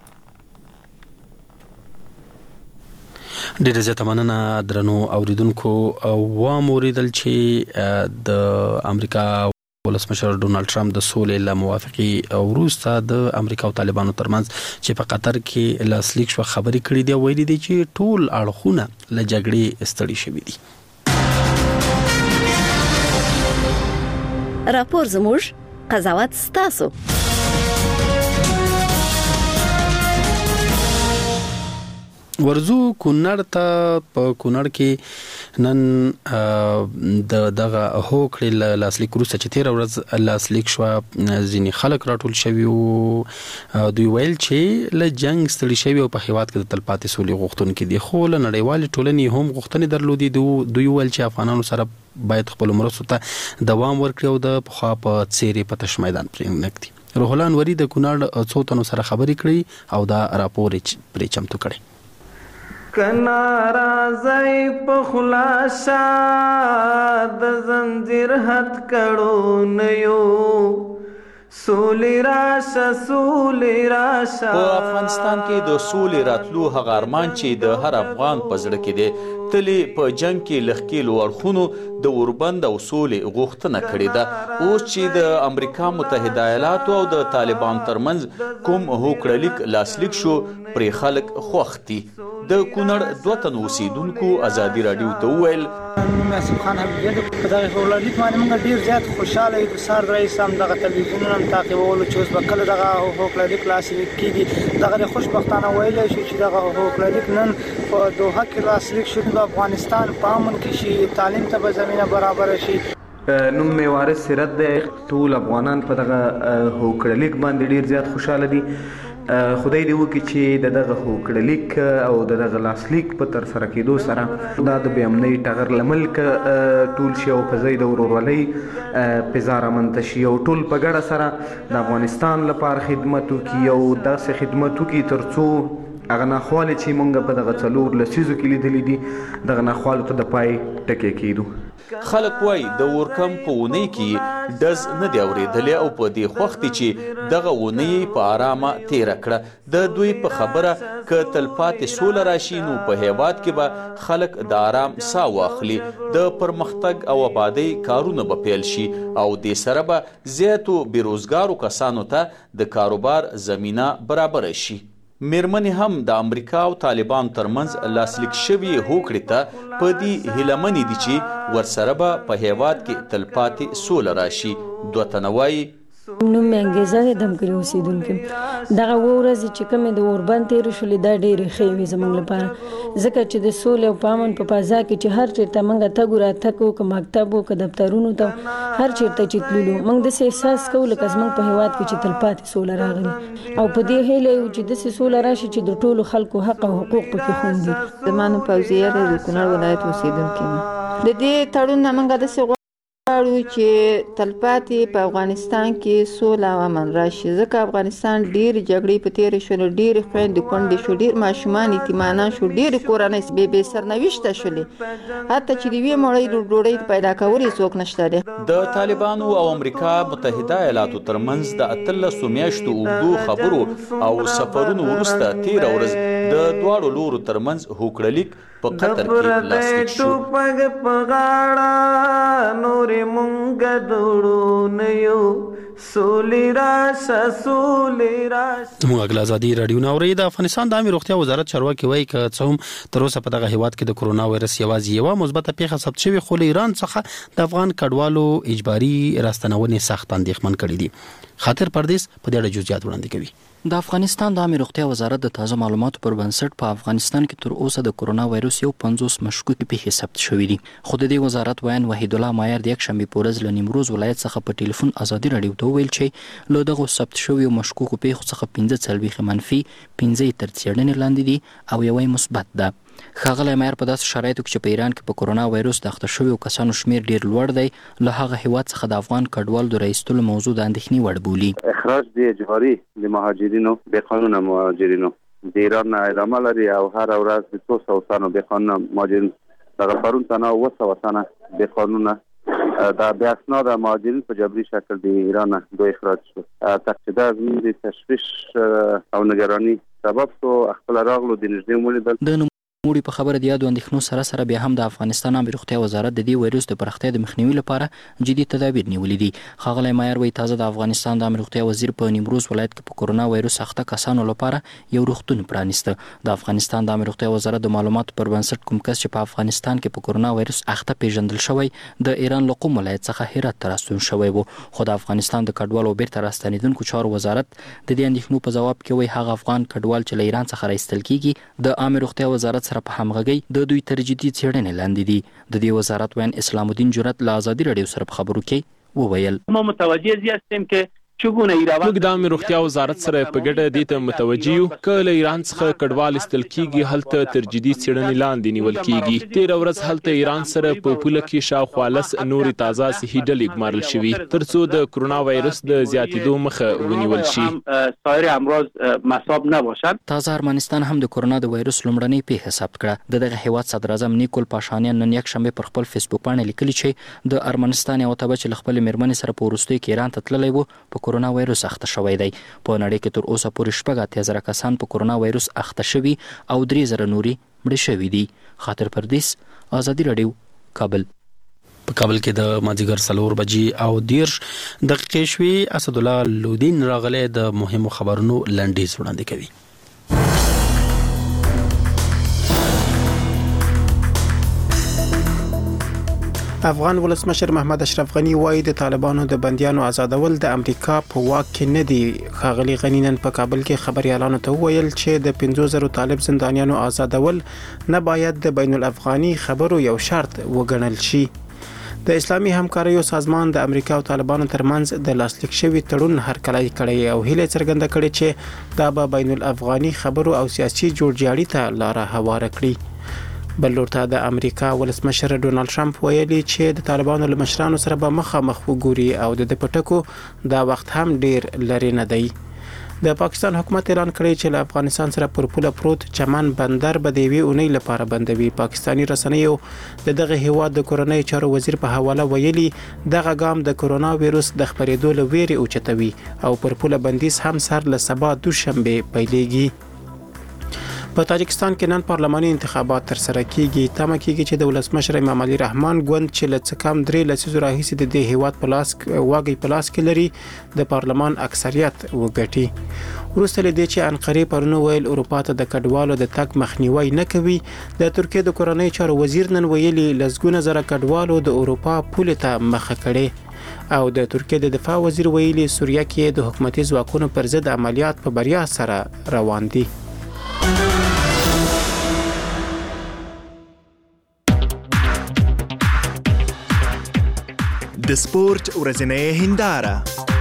ډېر زیات مننه درنو اوریدونکو او موریدل چې د امریکا ولسمشر ډونالد ترامپ د سولې له موافقې وروسته د امریکا او طالبانو ترمنځ چې په قطر کې لاسلیک شو خبرې کړې دي ویلي دي چې ټول اړخونه له جګړې ستړي شوي دي. راپور زموږ قضاوت ستاسو. ورزو کونړ ته په کونړ کې نن د دغه هوکړې لاسلیک وروسته چې 13 ورځ لاسلیک شو ځینې خلک راټول شوي او دوی ویل چې له جنگ ستړي شوي او په هیواد کې د تلپاتې سولې غوښتونکي دي. خو له نړیوالې ټولنې هم غوښتنې درلودي. دوی ویل چې افغانانو سره باید خپل مرستو ته دوام ورکړي او د پخوا په څېرې په تش میدان پرې نږدي. روح الله انوري د کونړ څو تنو سره خبرې کړې او دا راپور پرې چمتو کړی. کنا راځي په خلاصا د زنجیر هټ کړو نه یو سولې راشه په افغانستان کې د سولې راتلو هغه ارمان چې د هر افغان په زړه کې دی تلې په جنگ کې لښکېلو اړخونو د اوربند او سولې غوښتنه کړې ده. اوس چې د امریکا متحده ایالاتو او د طالبان ترمنځ کوم هوکړلیک لاسلیک شو پرې خلک خوښ دي. د کونړ 2 تن اوسیدونکو ازادي راډیو ته وویل نصیب خان حبیبي په دغه هوکړلیک باندې موږ ډیر زیات خوشاله یو. سار رئیس هم دغه تلویزیونونه هم تعقیبولو چې اوس به کله دغه هوکړلیک لاسلیک کیږي. دغه خوشبختانه ویلی شو چې دغه هوکړلیک نن په دوحه کې لاسلیک شو. د افغانستان په امن کې شي، تعلیم ته به زمینه برابر شي. نوم مې وارث سیرت دی. ټول افغانان په دغه هوکړلیک باندې ډیر زیات خوشاله دي. خدای دې وکړي چې دغه هوکړلیک او دغه لاسلیک په تر سره کېدو سره دا د بې امنۍ ټغر له ملکه ټول شي او په ځای د ورورولۍ فضا رامنځته شي او ټول په ګډه سره د افغانستان لپاره خدمت وکړي او داسې خدمت وکړي تر څو هغه ناخوالې چې موږ په دغه 4 لسیزو کې لیدلې دي دغه ناخوالو ته د پای ټکی کېدو. خلک وایي د اورکم په اونۍ کې ډز نه دی اورېدلی او په دې خوښ دي چې دغه اونۍ په آرامه تیره کړه. د دوی په خبره که تلپاتې سوله راشي نو په هیواد کې به خلک د آرام ساه واخلي، د پرمختګ او آبادۍ کارونه به پیل شي او دې سره به زیاتو بېروزګارو کسانو ته د کاروبار زمینه برابره شي. میرمنې هم د امریکا او طالبان ترمنځ لاسلیک شوي هوکړې ته په دې هیلهمنې دي چې ورسره به په هیواد کې تلپاتې سوله راشي. 2 تنه وایي نوم مې انګیزه د دمکري اوسیدونکي. دغه ورځ چې کومې د اوربند تېرې شولې دا ډېرې ښې وې زموږ لپاره، ځکه چې د سولې او امن په فضا کې چې هر چېرته موږ تګ راتګ وو، که مکتب وو که دفترونو ته هر چېرته چې تللو موږ داسې احساس کوو لکه زموږ په هېواد کې چې تلپاتې سوله راغلې او په دې هیله یو چې داسې سوله راشي چې د ټولو خلکو حق او حقوق پکې خوندي. زما نوم فوزیه ده، د کونړ ولایت اوسیدونکې یم. د دې تړون نه موږ داسې غواړو چې تلپاتې په افغانستان کې سوله او امن راشي، ځکه افغانستان ډېرې جګړې په تېرې شولې، ډېرې خویندې کونډې شو، ډېر ماشومان یتیمانان شو، ډېرې کورنۍ بې سرنوشته شولې، حتی چې د یوې مړۍ ډوډۍ پیدا کول یې څوک نشته دی. د طالبانو او امریکا متحده ایالاتو ترمنځ د 18 میاشتو اوږدو خبرو او سفرونو وروسته تېره ورځ د دواړو لورو ترمنځ هوکړلیک په قطر کې لاسلیک شو. موږ اګل ازادي رادیو ناوړي. د افغانستان د عامه روغتیا وزارت چارواکي وایي چې څه هم تر اوسه په دغه هیواد کې د کرونا وایرس یوازې یو مثبته پیښه ثبت شوې، خو له ایران څخه د افغان کډوالو اجباري راستنونې سخت اندېښمن کړي دي. خاطر پردیس په دې اړه جزئیات وړاندې کوي. د افغانستان د عامه روغتیا وزارت د تازه معلوماتو پر بنسټ په افغانستان کې تر اوسه د کرونا وایرس 50 مشکوکې پیښې ثبت شوې دي. خو د دې وزارت وایي وحید الله مایر د یک شنبه په ورځ له نیمروز ولایت څخه په ټلیفون ازادي راډیو ته ویل چې له دغه ثبت شویو مشکوکو پیښو څخه 15 منفي، 15 تر څېړنې لاندې دي او یوه مثبت ده. ښاغلی مایر په داسې شرایطو کې چې په ایران کې په کرونا وایرس د اخته شویو کسانو شمیر ډیر لوړ دی، له هغه هیواد څخه د افغان کډوالو د راایستلو موضوع د اندېښنې وړ بولي. اخراج د اجباري د مهاجرینو بې قانونه مهاجرینو د ایران نه ادامه لري او هر ورځ د 200 تنو بې قانونه مهاجرین دغه پرون تنه 200 تنه بې قانونه دا بې اسناده مهاجرین په جبري شکل د ایران دوی اخراج شو. تقصیده زموږ د تشویش او نگرانی سبب شو. خپل راغلو د نږدې ولیدل موړي په خبره د یادو اندېښنو سره سره بیا هم د افغانستان عامه روغتیا وزارت د دې وایرس د پراختیا د مخنیوي لپاره جدي تدابیر نیولي دي. ښاغلی مایر وایي تازه د افغانستان د عامه روغتیا وزیر په نیمروز ولایت کې په کرونا وایرس اخته کسانو لپاره یو روغتون پرانیسته. د افغانستان د عامه روغتیا وزارت د معلوماتو پر بنسټ کوم کس چې په افغانستان کې په کرونا وایرس اخته پیژندل شوی د ایران له قم ولایت څخه هرات ته راستون شوی و، خو د افغانستان د کډوالو بیرته راستنیدونکو چارو وزارت د دې اندېښنو په ځواب کې وایي هغه افغان کډوال چې له ایران څخه راایستل کیږي د عامه روغتیا وزارت سره په همغږۍ د دوی تر جدي څېړنې لاندې دي. د دې وزارت وین اسلام الدین جرأت له ازادي راډیو سره په خبرو کې وویل ما متوجه هستیم که موږ د عامه روغتیا وزارت سره په ګډه دې ته متوجه یو چې له ایران څخه کډوال استل کیږي هلته تر جدي څېړنې لاندې نیول کیږي. تیر ورځ هلته ایران سره په پوله کې شاوخوا 10 نورې تازه صحي ډلې ګمارل شوي ترڅو د کرونا وایرس د زیاتېدو مخه ونیول شي. سایر امراض مصاب نباشد. تازه ارمنستان هم د کرونا د وایرس لومړنۍ پیښه ثبت کړه. دغه هیواد صدر اعظم نیکول پاشانیان نن یک شنبه پر خپل فیسبوک باندې لیکلي چې د ارمنستان یو تبع چې خپل میرمنې سره په وروستیو کې ایران ته تللی و په کرونا وایرس اخته شوی دی. په نړۍ کې تر اوسه پورې 80,000 کسان په کرونا وایرس اخته شوي او 3,000 نوري مړه شوي دي. خاطر پردیس، آزادي رادیو، کابل. په کابل کې د مازیګر 4 بجې او 10 دقیقې شوي. اسد الله لودین راغلی د مهمو خبرونو لنډیز وړاندې کوي. افغان ولسمشر محمد اشرف غنی وایي د طالبانو د بنديانو آزادول د امریکا په واک کې نه دي. ښاغلي غنی نن په کابل کې خبريالانو ته وویل چې د 50,000 طالب زندانیانو آزادول نه باید د بین الافغاني خبرو یو شرط وګڼل شي. د اسلامي همکاریو سازمان د امریکا او طالبانو ترمنځ د لاسلیک شوی تړون هرکلی کړی او هیله څرګنده کړې چې دا به بین الافغاني خبرو او سیاسي جوړجاړي ته لار هواره کړي. بل لورته د امریکا ولسمشر ډونالد ټرمپ ویلي چې د طالبانو له مشرانو سره به مخامخ وګوري او د پټکو دا وخت هم ډیر لري نه دی. د پاکستان حکومت اعلان کړی چې له افغانستان سره پر پوله پروت چمن بندر به د یوې اونۍ لپاره بندوي. پاکستانی رسنیو دغه هیواد د کورنۍ چارو وزیر په حواله ویلي دغه ګام د کرونا وایرس د خپرېدو له ویرې اوچتوي او پر پوله بندیز هم سر له سبا دوشنبه پیلېږي. په تاجکستان کې نن پارلماني انتخابات تر سره کیږي. تمه کیږي چې د ولسمشر امام علي رحمان ګوند چې له څه کم 3 لسیزو راهیسې د دې هیواد په لاس واګي په لاس کې لري د پارلمان اکثریت وګټي. وروسته له دې چې انقره پرونو ویل اروپا ته د کډوالو د تګ مخنیوي نه کوي، د ترکیه د کورنۍ چارو وزیر نن ویلي لزګونه زره کډوالو د اروپا پوله ته مخه کړي او د ترکیه د دفاع وزیر ویلي سوریه کې د حکومتي ځواکونو پر ضد عملیات په بریا سره روان دي. د سپورت ورځنۍ هنداره.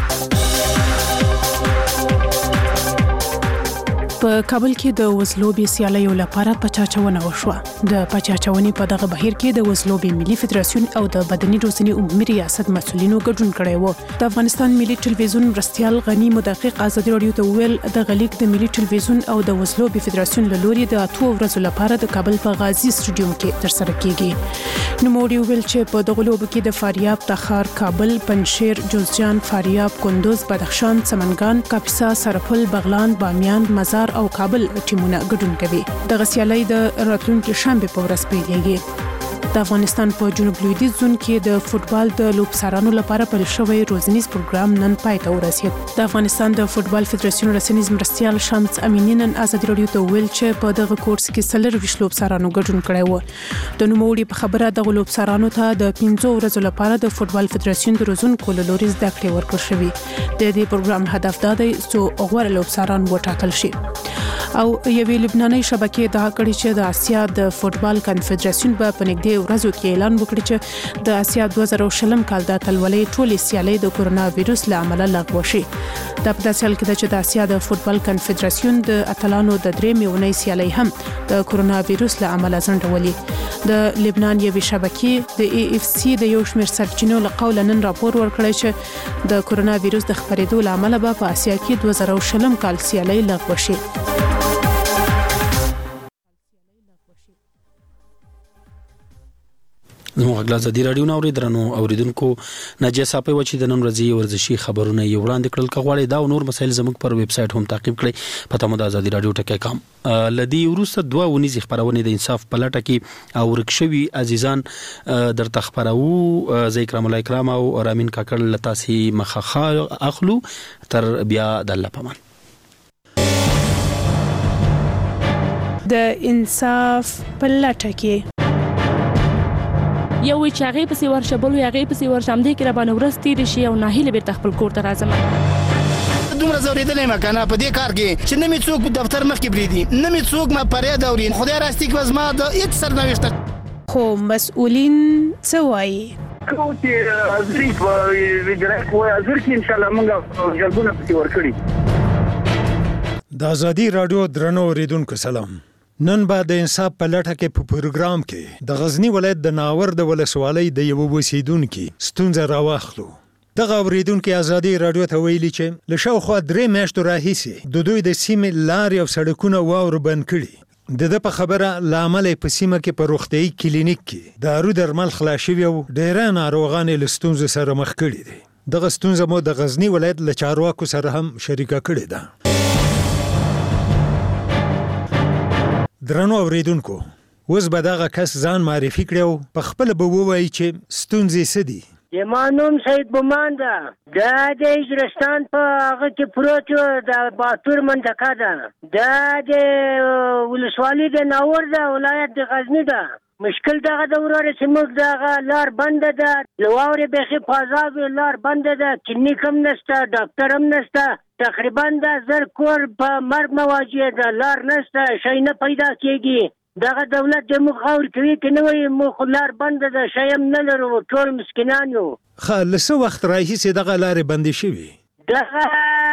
په کابل کې د وزلوبي سیالیو لپاره پچاچونه وشوه. د پچاچونې په دغه بهیر کې د وزلوبي ملي فدراسیون او د بدني روزنې عمومي ریاست مسؤلینو ګډون کړی و. د افغانستان ملي ټلویزیون مرستیال غنی مدقق آزادي رادیو ته ویل د غلیک د ملي ټلویزیون او د وزلوبي فدراسیون له لوري د 8 ورځې لپاره د کابل په غازی سټډیوم کې تر سره کیږي. نو موږ ویل چې په دغه لوب کې د فاریاب، تخار، کابل، پنجشیر، جوزجان، فاریاب، کندوز، بدخشان، سمنګان، کاپیسا، سرپل، بغلان، بامیان، مزار او کابل ټیمونه ګډون کوي. دغه سیالي د راتلونکي شنبه په ورځ پیلېږي. د افغانستان په جنوب لویدیځ زون کې د فوتبال د لوبسارانو لپاره پیل شوی روزنیز پروګرام نن پای ته ورسید. د افغانستان د فوتبال فدراسیون رسنیز مرستیال شمس امینی نن آزادي رادیو ته ویل چې په دغه کورس کې 40 لوبسارانو ګډون کړی و. د نوموړي په خبره د لوبسارانو ته د 15 ورځو لپاره د فوتبال فدراسیون د روزونکو له لوري زده کړې ورکړل شوې. د دې پروګرام هدف دا دی چې غوړ لوبساران وټاکل شي. او یوې لبناني شبکې دا کړی چې د آسیا د فوتبال کنفدراسیون په پنځه ورځو کې اعلان وکړ چې د آسیا 2020 کال د اتلولۍ ټولې سیالۍ د کرونا وایرس له امله لغوه شي. دا په داسې حال کې چې د آسیا د فوتبال کنفدراسیون د اتلانو د 3 میونۍ سیالۍ هم د کرونا وایرس له امله ځنډولې. د لبنان یوې شبکې د AFC د یو شمېر سرچینو له قوله نن راپور ورکړی چې د کرونا وایرس د خپرېدو له امله به په آسیا کې 2020 کال سیالۍ لغوه شي. زموږ غږ آزادي رادیو نو درنو اوریدونکو ناجیه صاحب و چې د نن ورځې ورزشي خبرونه یو وړاندې کړل. کغواړي دا او نور مسایل زموږ پر ویب سټ هم تعقیب کړئ. پته مو د آزادي رادیو ټکی کام لدی ورسته 2 ونیزي خبرونه د انصاف په لټه کې او ورکشوي عزیزان در تخبرو زي کرام الله کرام او رامین کاکړ لتاسي مخخا اخلو تر بیا د الله پمان د انصاف په لټه کې یو چې هغه په سیور شبل هغه په سیور شم دې کې را باندې ورستي رشي او ناهیله بیرته خپل کور ته راځم. دومره زوریدلې مکنه په دې کار کې چې نه می څوک په دفتر مخ کې بریدي، نه می څوک ما پرې دورین خدای راستي کې وزما د هیڅ سرنوشت. خو مسؤلین څه وایي؟ کوم چې ازري په وجرای کوه ازر کې ان شاء الله موږ جلبونه پتی ورکړي. د ازادي رادیو درنو اوریدونکو سلام. نن بعد د انصاف په لټه کې په پروګرام کې د غزنی ولایت د ناور د ولسوالۍ د یو اوسیدونکو ستونزه راوخلو. دغه اوریدونکو ازادي رادیو ته ویلي چې له شاوخوا 3 میاشتو راهیسې د دوی د سیمې لارې او سړکونه واورو بند کړي. د په خبره لامل په سیمه کې په روغتيایي کلینیک کې دارو درمل خلاص شوی او ډېر ناروغان له ستونزو سره مخ کړي دي. دغه ستونزه مو د غزنی ولایت له چارواکو سره هم شریکه کړې ده. درنو اوریدونکو، اوس به دغه کس ځان معرفي کړي او په خپل به ووایي چې ستونزې څه دي. زما نوم سید بومان ده. دا د اجرستان په هغه کې پروت د باتور منطقه ده. دا د ولسوالۍ د ناور ده، ولایت د غزنی ده. مشکل دغه د وروره چې موږ دغه لار بنده ده، له واورې بیخي فاضاب لار بنده ده، کلینیک هم نشته، ډاکټر هم نشته. تقریبا د 1000 کور په مرګ مواجه ده، لار نشته، شی نه پیدا کېږي. دغه دولت د موږ غور کوي که نه وایي موږ لار بنده ده، شی هم نه لرو، ټول مسکینان یو. ښه، له څه وخت راهیسې دغه لارې بندې شوي؟ دغه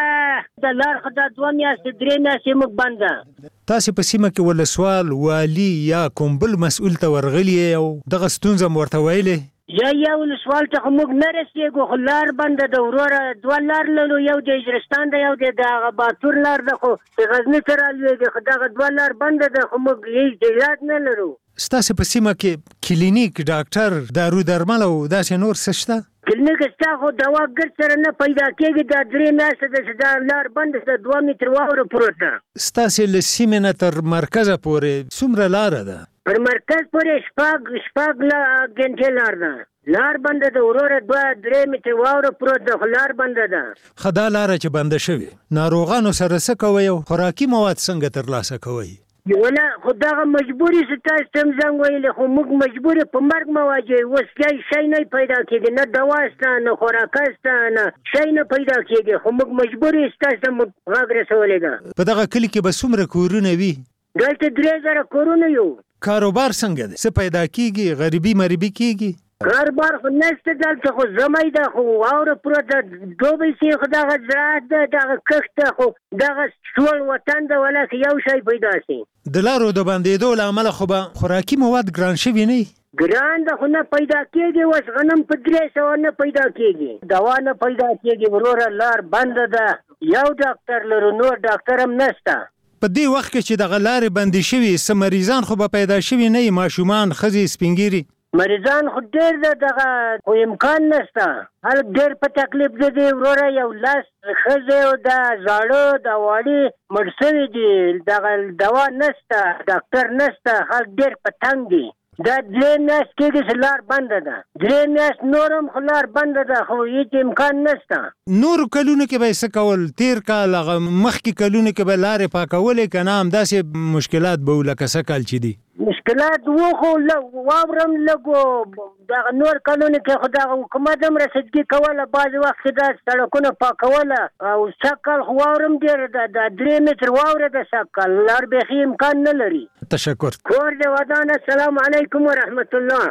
د لار خو دا 2 میاشتې 3 میاشتې موږ بنده. تاسې په سیمه کې ولسوال، والي یا کوم بل مسؤل ته ورغلي او دغه ستونزه مو ورته ویلې؟ یا ولسوال ته خو موږ نه رسېږو، خو لار بنده ده وروره. 2 لار لرو، یو د اجرستان ده، یو د هغه باتور لار ده، خو د غزني ته رالوېږي، خو دغه 2 لار بنده ده، خو موږ هېڅ علاج نه لرو. ستاسې په سیمه کې کلینیک، ډاکټر، دارو درمل او داسې نور څه شته؟ کلینیک شته، خو دوا ګرد سره نه پیدا کېږي. دا 3 میاشتې ده چې دا لار بنده ده، 2 متره واوره پروت ده. ستاسې له سیمې نه تر مرکزه پورې څومره لاره ده؟ پر مرکز پورې شپږ غنټې لار ده. لار بنده ده وروره، 2-3 متره واوره پروت ده، خو لار بنده ده. ښه، دا لاره چې بنده شوې، ناروغانو سره څه کوئ او خوراکي مواد څنګه ترلاسه کوئ؟ ولا خو دغه مجبوري چې تاسو ته هم زنګ ویلی، خو موږ مجبور په مرګ مواجه یو. اوس شی نه پیدا کېږي، نه دوا شته، نه خوراک شته، نه شی نه پیدا کېږي، خو موږ مجبور یو تاسو ته غږ رسولی ده. په دغه کلي کې به څومره کورونه وي؟ دلته 3000 کورونه یو. کاروبار څنګه دی؟ څه پیدا کېږي؟ غریبي مریبي کېږي؟ کاروبار خو نشته دلته، خو زمی ده، خو واوره پروت ده، دوبی سي، خو دغه زراعت ده، دغه کښت ده، خو دغه ټول وطن ده، ولکه یو شی پیدا سي. د لارو د بندېدو له امله خو به خوراکي مواد ګران شوي نه وي؟ ګران ده، خو نه پیدا کېږي. اوس غنم په 300 نه پیدا کېږي، دوا نه پیدا کېږي وروره. لار بنده ده، یو ډاکټر لرو، نور ډاکټر هم نشته. په دې وخت کې چې دغه لارې بندې شوي، څه مریضان خو به پیدا شوي نه وي؟ ماشومان، ښځې، سپین مریضان خو ډېر ده، دغه خو امکان نشته. خلک ډېر په تکلیف ده دي وروره. 11 ښځې او د زاړه د واړې مړ شوي دي، دغه دوا نشته، ډاکټر نشته، خلک ډېر په تنګ دي. دا 3 میاشت کېږي چې لار بنده ده. 3 میاشت نور هم خو لار بنده ده، خو هېڅ امکان نشته. نورو کلونو کې به یې څه کول؟ تېر کال، هغه مخکې کلونو کې به لارې پاکولې که نه همداسې مشکلات به وو لکه څه کال چې دي؟ مشکلات وو، خو واورم لږ دغه نور کلونو کې خو دغه حکومت هم رسیدګي کوله، بعضې وخت کې دا سړکونه پاکوله. او سږکال خو واورم ډېره ده، دا 3 متره واوره ده سږکال، لار بیخي امکان نه لري. تشکر. کور دې ودان. السلام علیکم ورحمت الله.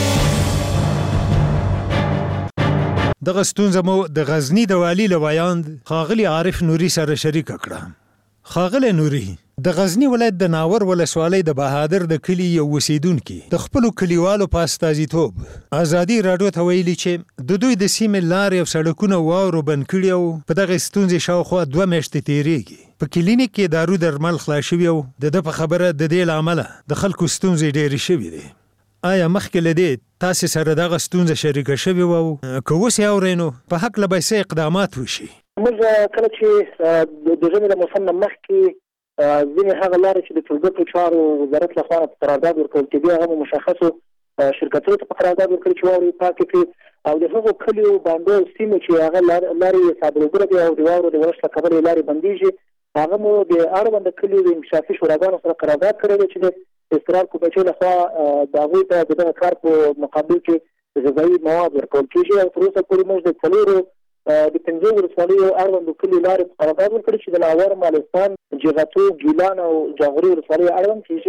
دغه ستونزه مو د غزنی د والي له ویاند ښاغلي عارف نوري سره شریکه کړه. ښاغلی نوري، د غزنی ولایت د ناور ولسوالۍ د بهادر د کلي یو اوسیدونکي د خپلو کلیوالو په استازیتوب ازادي راډیو ته ویلي چې د دوی د سیمې لارې او سړکونه واورو بند کړي او په دغه ستونزې شاوخوا 2 میاشتې تېرېږي. په کلینیک کې دارو درمل خلاص شوي او د ده په خبره د دې له امله د خلکو ستونزې ډېرې شوي دي. آیا مخکې له دې تاسې سره دغه ستونزه شریکه شوې وه او که اوس یې اورئ نو په هکله به څه اقدامات وشي؟ موږ کله چې د ژمي له موسم نه مخکې ځینې هغه لارې چې د ټولګټو چارو وزارت لخوا قرارداد ورکول کېدې، هغه مشخصو شرکتونو ته په قرارداد ورکړي چې واورې پاکې کړي، او د هغو کلیو، بانډو او سیمو چې هغه لارې صادروګره دي او د واورو د ورښت له کبله لارې بندېږي، هغه مو د اړونده کلیو د انکشافي شوراګانو سره قرارداد کړی دی چې د استقلال کمیټې لخوا د هغوی ته د دغه کار په مقابل کې غذایي مواد ورکول کېږي. او تر اوسه پورې موږ د 4 د 5 ولسوالیو اړوندو کلیو لارې په قرارداد ورکړي چې د ناور، مالستان، جغتو، ګیلان او جاغوري ولسوالیو اړوند کېږي.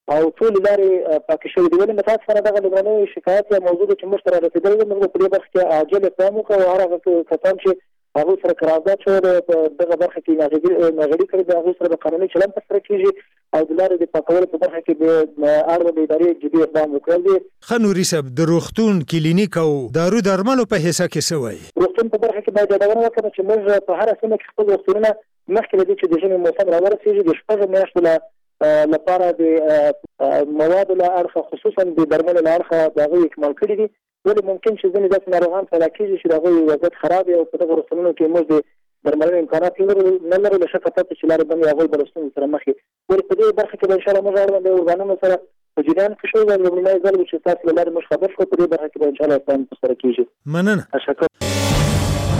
او ټول لارې پاکې شوې دي. ولې متاسفانه دغه لومړنی شکایت یا موضوع چې موږ ته رارسېدلی دی، موږ په دې برخه کې عاجل اقدام وکړو او هر هغه کسان چې هغوی سره قرارداد شوی دی په دغه برخه کې ناغېړي کړې ده، هغوی سره به قانوني چلند ترسره کېږي او د لارې د پاکولو په برخه کې به اړوندې ادارې جدي اقدام وکړل دي. ښه نوري صاحب، د روغتون کلینیک او دارو درملو په حصه کې څه وایي؟ روغتون په برخه کې باید یادونه وکړم چې موږ په هره سیمه کې خپل روغتونونه مخکې له دې چې د ژمي موسم راورسېږي د 6 میاشتو لپاره د موادو له اړخه، خصوصا د درملو له اړخه د هغوی اکمال کړي دي. ولې ممکن چې ځینې داسې ناروغان پیدا کېږي چې د هغوی وضعیت خراب وي او په دغه روغتونونو کې موږ د درملنې امکانات نه لرو، له شکه پرته چې لارې بندې هغوی به له ستونزو سره مخ وي. ولې په دې برخه کې به انشاءالله موږ اړوندو ارګانونو سره په جریان کې شو. لومړنی ځل و چې تاسو له لارې موږ خبر شو، په دې برخه کې به انشاءالله اقدام ترسره کېږي. مننه. تشکر.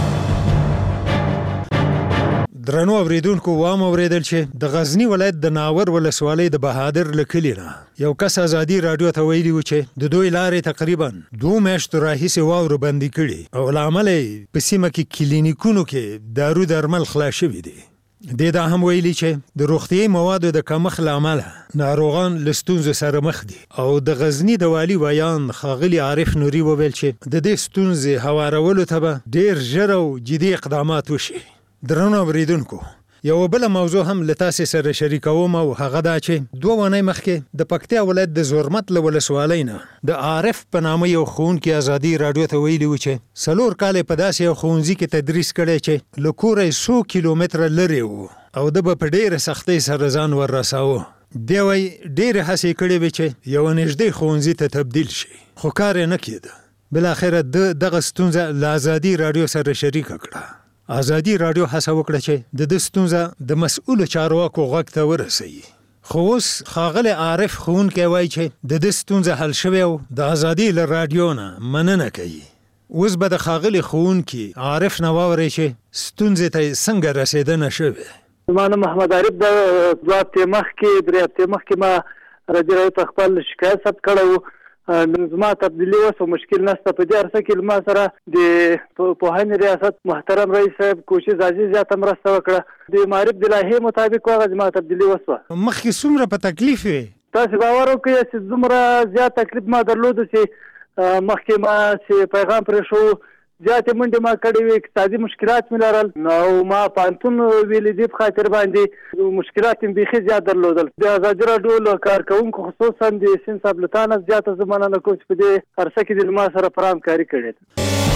درنو اوریدونکو، وام اوریدل چې د غزنی ولایت د ناور ولسوالۍ د بهادر له کلي نه یو کس ازادي راډیو ته ویلي و چې د دوی لارې تقریبا 2 میاشتو راهیسې واورو بندي کړي او له امله په سیمه کې کلینیکونو کې دارو درمل خلاص شوي دي. دا هم ویلي چې د روغتیایي موادو د کمښت له امله ناروغان له ستونزو سره مخ دي او د غزني د والي ویان ښاغلي عارف نوري وویل چې د دې ستونزې هوارولو ته به ډېر ژر او جدي اقدامات وشي. درنو اوریدونکو، یو بل موضوع هم له تاسې سره شریکوم او هغه دا چې 2 ونې مخکې د پکتیا ولایت د زورمت له ولسوالۍ نه د عارف په نامه یو ښوونکي ازادي راډیو ته ویلي و چې 4 کال په داسې یو ښوونځي کې تدریس کړی چې له کوره 100 کیلومتره لرې و او د به په ډېره سختۍ سره ځان وررساوه. بیا وایي ډېرې هڅې کړې وې چې یو نږدې ښوونځي ته تبدیل شي، خو کار یې نه کېده. بالاخره دغه ستونزه له ازادي راډیو سره شریکه کړه. ازادي راډیو هڅه وکړه چې د ستونزه د مسؤلو چارواکو غوږ ته ورسوي. خو اوس ښاغلی عارف ښوونکی وایي چې د دې ستونزه حل شوې او د ازادي له راډیو نه مننه کوي. اوس به د ښاغلي ښوونکي عارف نه واورئ چې ستونزې ته یې څنګه رسېدنه شوې. زما نوم محمد عارف د 2 هفتې مخکې 3 هفتې مخکې ما راډیو راډیو ته خپل شکایت ثبت کړی و. زما تبدیلي وسو، مشکل نشته. په دې عرصه کې ما سره د پوهنې ریاست محترم رئیس صاحب کوشش عزیز زیاته مرسته وکړه. د معرف د لایحې مطابق هغه زما تبدیلي وسوه. مخکې څومره په تکلیف وې؟ تاسې باور وکړئ چې دومره زیات تکلیف ما درلودو چې مخکې ما چې پیغام پرې شو زیاتې منډې ما کړې وې، اقتصادي مشکلات مې لرل او ما پوهنتون ویلې دې په خاطر باندې مشکلات مې بیخي زیات درلودل. د ازادي راډیو له کارکوونکو خصوصا د سین صاحب له تا نه زیاته زه مننه کوم چې په دې عرصه کې د ما سره پوره همکاري کړې ده.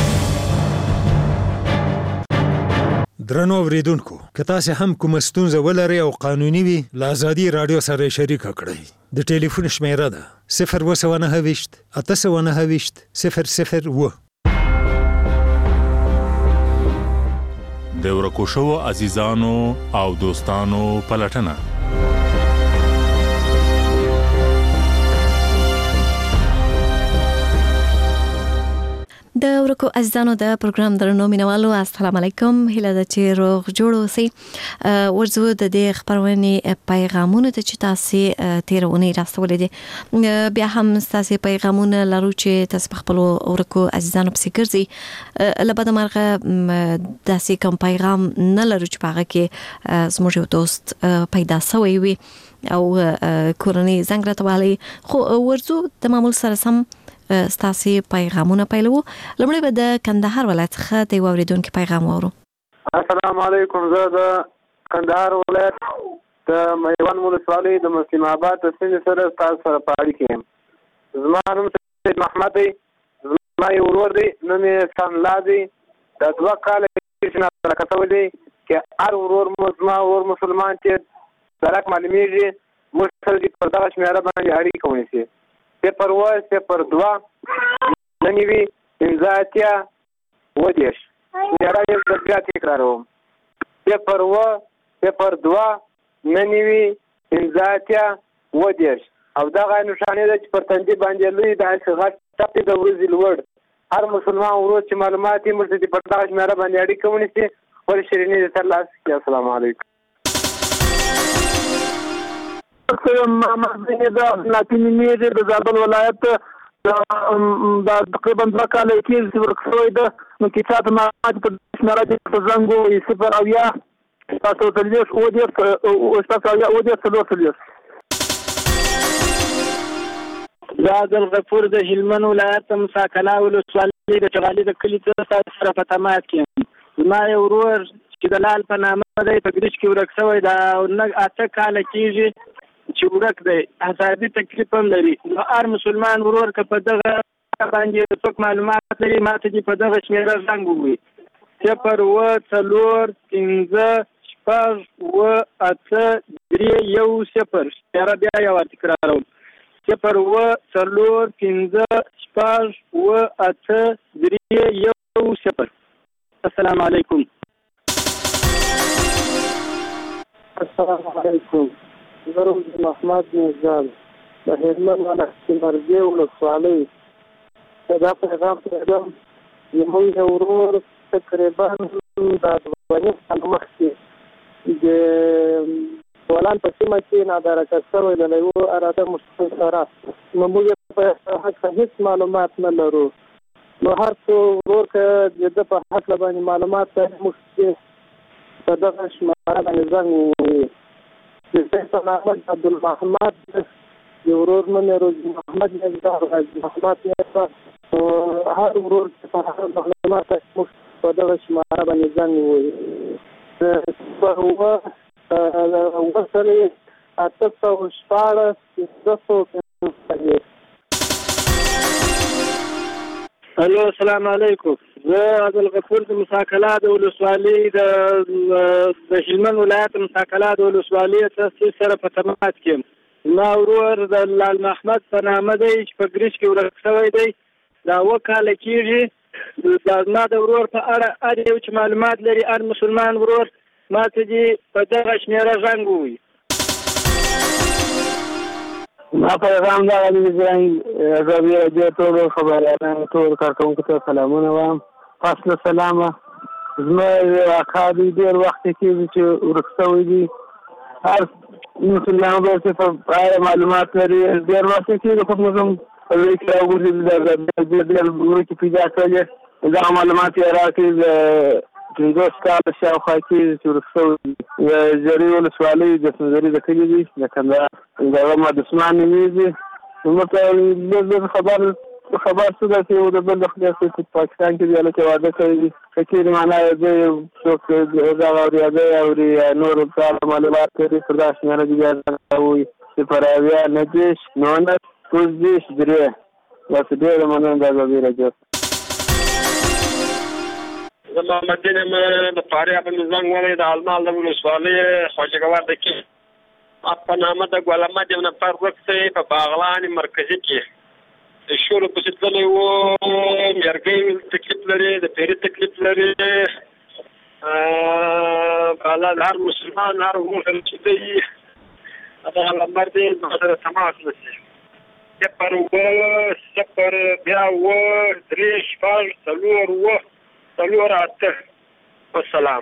درنو اوریدونکو، که تاسې هم کومه ستونزه ولرئ او قانوني وي، له ازادي راډیو سره یې شریکه کړئ. د ټلیفون شمیره ده 029 829 002. د ورکو شوو عزیزانو او دوستانو پلټنه. د ورکو عزیزانو د پروګرام درنو مینوالو السلام علیکم. هیله ده چې روغ جوړ اوسئ. ورځو د دې خبرونې پیغامونه ته چې تاسو تیرونه راستولې دي، بیا هم تاسو پیغامونه لرو چې تاسو خپل ورکو عزیزانو پسې ګرځي. لبد مرغه داسې کوم پیغام نه لرو چې هغه کې زموږ یو دوست پیدا شوی وي او کورنۍ زنګ راته خو ورځو د معمول سره سم ستاسي پیغامونه پیلو. لمړی به د کندهار ولایت څخه د اوریدونکو پیغام واورو. السلام علیکم. زه د کندهار ولایت د میوند ولسوالۍ د مسلم آباد د سیمې سره تاسو سره په اړیکه کې یم. زما نوم سید محمد دی. زما یو ورور دی، نوم یې ساملا دی. د 2 کاله چې نه راکته دی چې هر ورور زما ورور مسلمان چې درک معلومیږي موږ سره په دغه شمیره باندې اړیکه ونیسي. 0-2 ننوي 15 ودیش شمیره یې بیا تکراروم. 0-2 ننوي 15 ودیش او دغه نشانه ده چې پر تندي باندې لوی د غټ ټاپې د ورځې لوړ هر مسلمان ورور چې معلومات یې موږ ته په دغه شمیره باندې اړیکه ونیسي خپل شیریني دې ترلاسه کړي. السلام علیکم. محمد بن لاتینی میری د زابل ولایت دا تقریبا 2 کال کې چې ورکوي ده نو کې چاته ما په شمیره کې زنګو 0 او یا تاسو ته لیش او دې او تاسو یا او دې څلور تلیش. دا عبدالغفور د هلمند ولایت مساکلا ولسوالۍ د چغالي د کلي څخه سره په تماس کې زما یو ورور چې د لال په نامه دی په ګریچ کې ورک شوی دا 8 کاله کېږي چې ورک دی حسابي تکلیف هم لري نو هر مسلمان ورور که په دغه باندې څوک معلومات لري ما ته دې په دغه شمېره زنګ ووایي 0 4 5 6 8 3 1 0 شمېره بیا یو تکراروم 0 4 5 6 8 3 1 0 السلام علیکم. السلام علیکم. زه محمد نژاد د هلمند ولایت مرګي ولسوالۍ دا پیغام پرېږدم زموږ یو ورور تقریبا د 2 کال مخکې د ولان په سیمه کې نادرکه شوی د یو اراده مشکل سره نو موږ په حق هیڅ معلومات نه لرو نو هر څو ورور که د په حق باندې معلومات موږ په دغه شماره باندې زنګ ووایي د سیستان احمد عبدالمحمد د ورور نوم یې روزي محمد نژاد محمد نژاد هر ورور چې په هر معلومات موږ په دغه شماره باندې زنګ ووایي وصلې 814 الو السلام علیکم. زه عبدالغفور د مساکلا د ولسوالۍ د هلمند ولایت مساکلا د ولسوالۍ څخه سره په تماس کې ما ورور د لال محمد په نامه دی چې په ګریچ کې ورک شوی دی دا 2 کاله کېږي دا زما د ورور په اړه هر یو چې معلومات لري هر مسلمان ورور ما ته دې په دغه شمېره زنګ ووایي. ما پیغام دا غوښتل چې زه بیا دې ټولو خبریالانو ټول کارکوونکو ته سلامونه وایم. فصل سلامه زما یو اکا دی ډېر وخت کېږي چې ورک شوی دی هر مسلمان به چې په اړه معلومات لري ډېر وخت کېږي خو موږ په دې کې راوګرځېدل د ډېر ورکې پیدا کړلې دغه معلومات یې راکړي 50 کاله شاوخوا کې چې ورک شوی د زري ولسوالۍ د سنځري د کلي دی د کندهار دغه مدسمان نومېږي نو موږ خبر څه ده چې د بل د خدای په پاکستان کې دی هلته واده کوي که چېرې معنا زه یو څوک دغه اورېده اوري یا نور څه معلومات لري پر دا شمېره دې بیا ووایي 0 9 19 3 بس ډېره مننه د ازادۍ راډیو. زه محمد دین یم د فاریاب زنګ ولې د المال د ولسوالۍ خواجګوار د کې په نامه د ګل احمد یو نفر ورک شوی په باغلان مرکزي کې د شولو پسې تللی و میرګۍ تکلیف لري د پیري تکلیف لري هر مسلمان هر ورور چې دی هغه نمبر دی ما سره تماس وکړي 0 بیا 3 4 4 8 والسلام.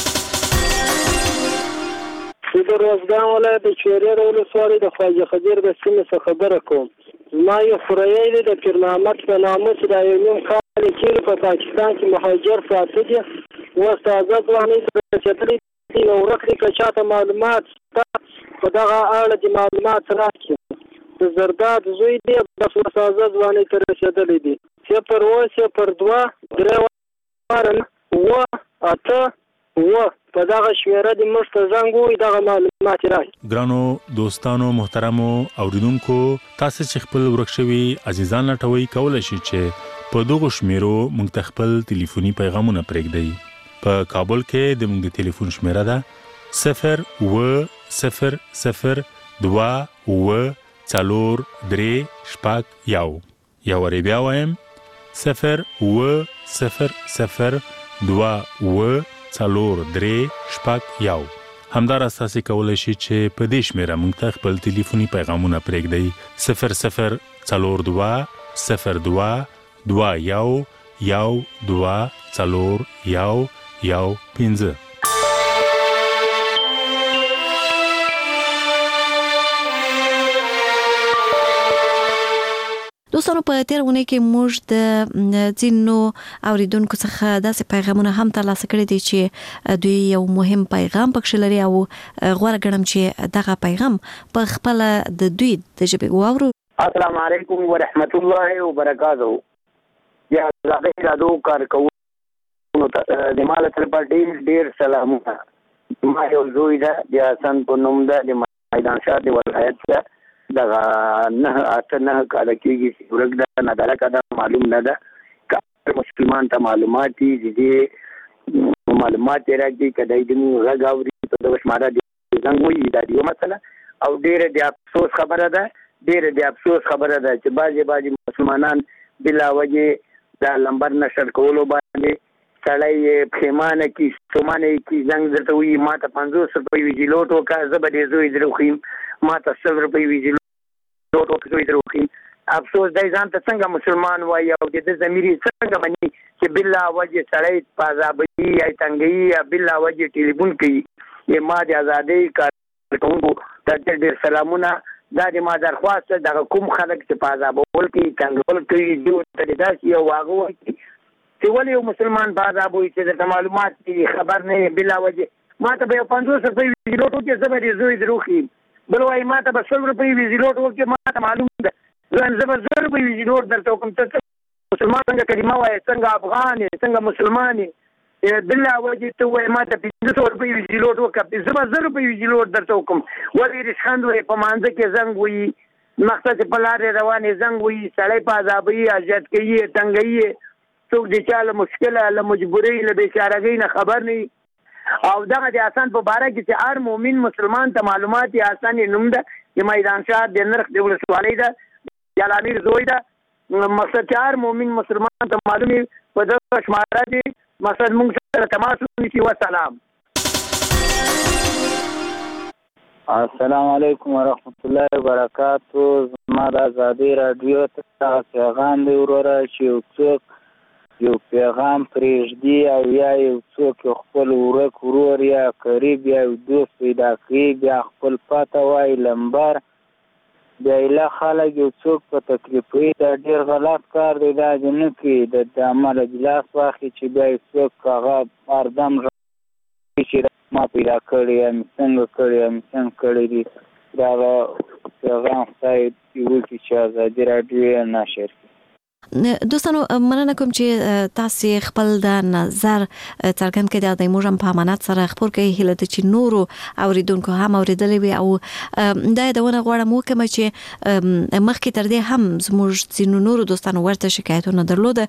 د روزګان ولایت د چوریار ولسوالۍ د خواجه خضر د سیمې څخه خبره کوم. زما یو خوریی دی د پیر محمد په نامه چې دا یو نیم کال کېږي په پاکستان کې مهاجر پراته دي اوس تازه ځوانۍ ته رسېدلی دي نو ورک دي که چاته معلومات شته په دغه اړه دې معلومات راکړي. د زرداد زوی دی بس اوس تازه ځوانۍ ته رسېدلی دي 0 2 3 په دغه شمېره د موږ ته زنګ ووایي دغه معلومات یې راکړي. ګرانو دوستانو محترمو اوریدونکو تاسو چې خپل ورک شوي عزیزان لټوئ کولی شئ چې په دغو شمېرو موږ ته خپل ټلیفوني پیغامونه پرېږدئ. په کابل کې د موږ د ټلیفون شمېره ده 0 0 0 2 4 3 1 یو وارې بیا وایم 0 0 0 2 4 3 1 همداراز تاسو کولی شئ چې په دې شمېره موږ ته خپل ټلیفوني پیغامونه پرېږدئ 0 0 4 2 02 21 2 4 1 5. دوستانو په تیر ونه کې موږ د ځینو اوریدونکو څخه داسې پیغامونه هم ترلاسه کړي دي چې دوی یو مهم پیغام پکښ لري او غوړه ګڼم چې دغه پیغام په خپل د دوی د ژبې واورو. السلام علیکم ورحمت الله وبرکاتہ. یا زغې رادو کارکونو ته د مال تر په ډیر سلامونه. ما یو زوی ده د حسن په نوم ده د میدان شاه د ولایت څخه دغه 9 کاله کېږي چې ورک ده ندرکه ده معلوم نه ده. که مسلمان ته معلومات دي معلومات یې راکړي که دی د غږ اوري په دغه شماره د زنګ وایي دا د یو مسله او ډېره د افسوس خبره ده چې بعضې مسلمانان بلا وجې د لمبر نشر کولو باندې سړی پښیمانه کي ستومانه کي زنګ درته وایي ما ته 50 روپۍ ویجیلوټ وکړه زه به دې زوی در وښیم ما ته 100 روپۍ ویجیلوټ وکړه زوی در وښیم. افسوس دی ځان ته څنګه مسلمان وایي او د ده ضمیر یې څنګه مني چې بلا وجې سړی په عذابوي یا تنګوي یا بلا وجې ټلیفون کوي. ما د ازادۍ کارکوونکو ته ډېر سلامونه. دا د ما درخواست ده دغه کوم خلک چې په عذابول کوي تنګول کوي دوی ته داسې یو هغه وایي چې ولې یو مسلمان په عذابوي چې درته معلومات دي خبر نه یې بلا وجې ما ته به یو 50 روپۍ ویجیلوټ وکړي زه به دې زوی در وښیم. بل وایي ما ته به 100 روپۍ ویجیلوټ وکړي ما ته معلوم ده زه به 100 روپۍ ویجیلوټ درته وکړم. ته مسلمان څنګه کلمه وایي څنګه افغان یې څنګه مسلمان یې بلا وجې ته وایي ما ته 500 روپۍ ویجیلوټ وکړه زه به 100 روپۍ ویجیلوټ درته وکړم. ولې رشخند وایي په مانځه کې زنګ وایي مقصد په لارې روانې زنګ وایي سړی په عذابوي اذیت کوي تنګوي څوک د چا له مشکله له مجبورۍ له بېچارګۍ نه خبر نه وي. او دغه د حسن په باره کې چې هر مؤمن مسلمان ته معلومات یې حسن یې نوم ده د میدان شاه د نرخ د ولسوالۍ ده د الامیر زوی ده. مقصد چې هر مؤمن مسلمان ته معلوم وي په دغه شماره کې مقصد موږ سره تماس ونیسي. وسلام. السلام علیکم ورحمت الله وبرکاتو. زما د ازادۍ راډیو ته پیغام دی وروره چې یو څوک یو پیغام پرېږدي او یا یو څوک یو خپل ورک ورور یا قریب یا یو دوست پیدا کړي بیا خپل پاته وایي لمبر بیا ایله خلک یو څوک په تکلیفوي دا ډېر غلط کار دی. دا دې نه کوي د عمله ګیلاس واخلي چې بیا یو څوک هغه هردم چې ما پیدا کړی یا مې څنګه کړی یا مې څنګه کړی دي د هغه پیغام خدای دې وکړي چې ازادي راډیو یې نشر کړي. دوستانو مننه کوم چې تاسو خپل د نظر څرګند کړئ د موږ په امانت سره خبر کوي هله چې نورو اوریدونکو هم اوریدلې وي او دا د ونه غواړم وکم چې مخکې تر دې هم زموږ ځینو نورو دوستانو ورته شکایتونه درلوده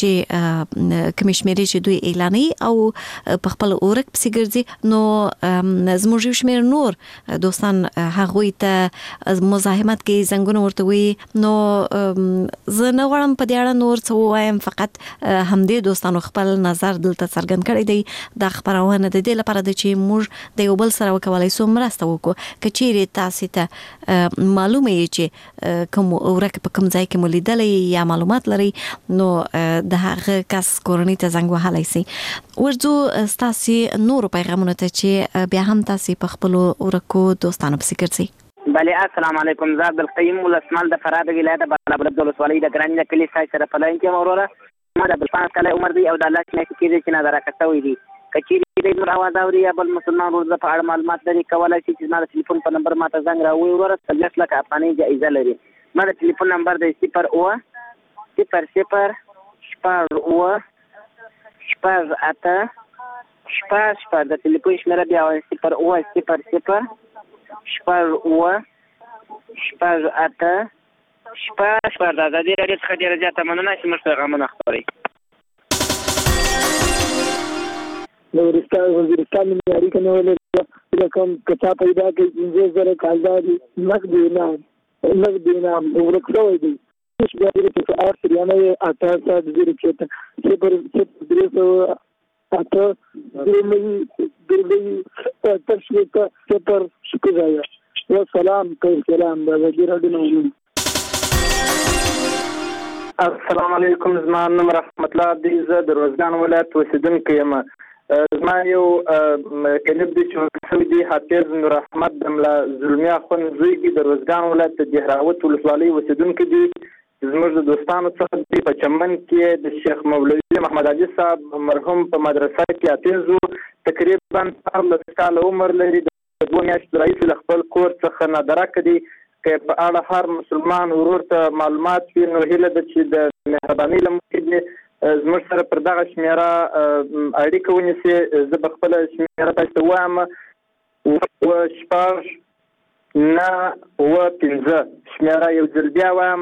چې کمشمیري چې دوی اعلاني او په خپل اورک پسې ګرځي نو زموږ یو شمېر نور دوستان هغوی ته مزاحمت کوي زنګونه ورته وي نو زه نه غواړم په دې اړه نور څه وایم فقط همدې دوستانو خپل نظر دلته څرګند کړی دی د خبرونه د دې لپاره چې موږ د یو بل سره وکولای سو مرسته وکړو کچېری تاسو ته معلومه یې چې کوم اورک په کوم ځای کې مولیدلې یا معلومات لري نو د هغه کس کورنۍ ته زنګ وهلای شي. ورځو تاسو نور پیغامونه ته چې بیا هم تاسو په خپل اورکو دوستانو په فکر سي. بله السلام علیکم. زه عبدالقیوم ولسمال د فراه د ولایت بالابلد ولسوالۍ د ګراني د کلي سای سره په لاین کې وروره ما د 15 کاله عمر دی او د الله چې مې کېږي چې نظر راکړی دی کچېری د نور आवाज اوري یا بل مسلمان ورته په اړه معلومات لري کولای شي چې ما د ټلیفون په نمبر ماته زنګ راوړي وروره 30 لک افغانۍ جایزه لري. ما د ټلیفون نمبر دی 0 او 0 0 شپږ او شپږ اته شپږ د ټلیفون شمیره بیا 0 او 0 0 شپږ او شپږ اته شپږ د ازادي راډیو څخه ډېره زیاته مننه چې موږ پیغامونه خپروي. د وزیرستان مې اړیکه نیولې ده کوم کچا پیدا کوي 15,000 کالداري نقد انعام ورک شوی دی چې بیا دې په اړه سریانه اته سات دې چې صفر 300 اته دې تشویق صفر شکریا والسلام سلام د وزیر راډیو. السلام علیکم. زما نوم رحمت الله عبدي زه د روزګان ولایت اوسیدونکی یم. زما یو کلیپ دی چې څه دی حافظ نور احمد د ملا ظلمي اخوند زوی د روزګان ولایت د دهراوت ولسوالۍ اوسیدونکی دی. زموږ د دوستانو څخه دی په چمن کې د شیخ مولوي محمد علي صاحب مرحوم په مدرسه کې اتیزو تقریبا 14 کال عمر لري. د 2 میاشتو راهیسې له خپل کور څخه نادرکه دی که په اړه هر مسلمان ورور ته معلومات وي نو هیله ده چې د مهربانۍ له مخې زموږ سره پر دغه شمیره اړیکه ونیسي. زه به خپله شمیره تاسو ته ووایم: 995 شمیره یو ځل بیا وایم: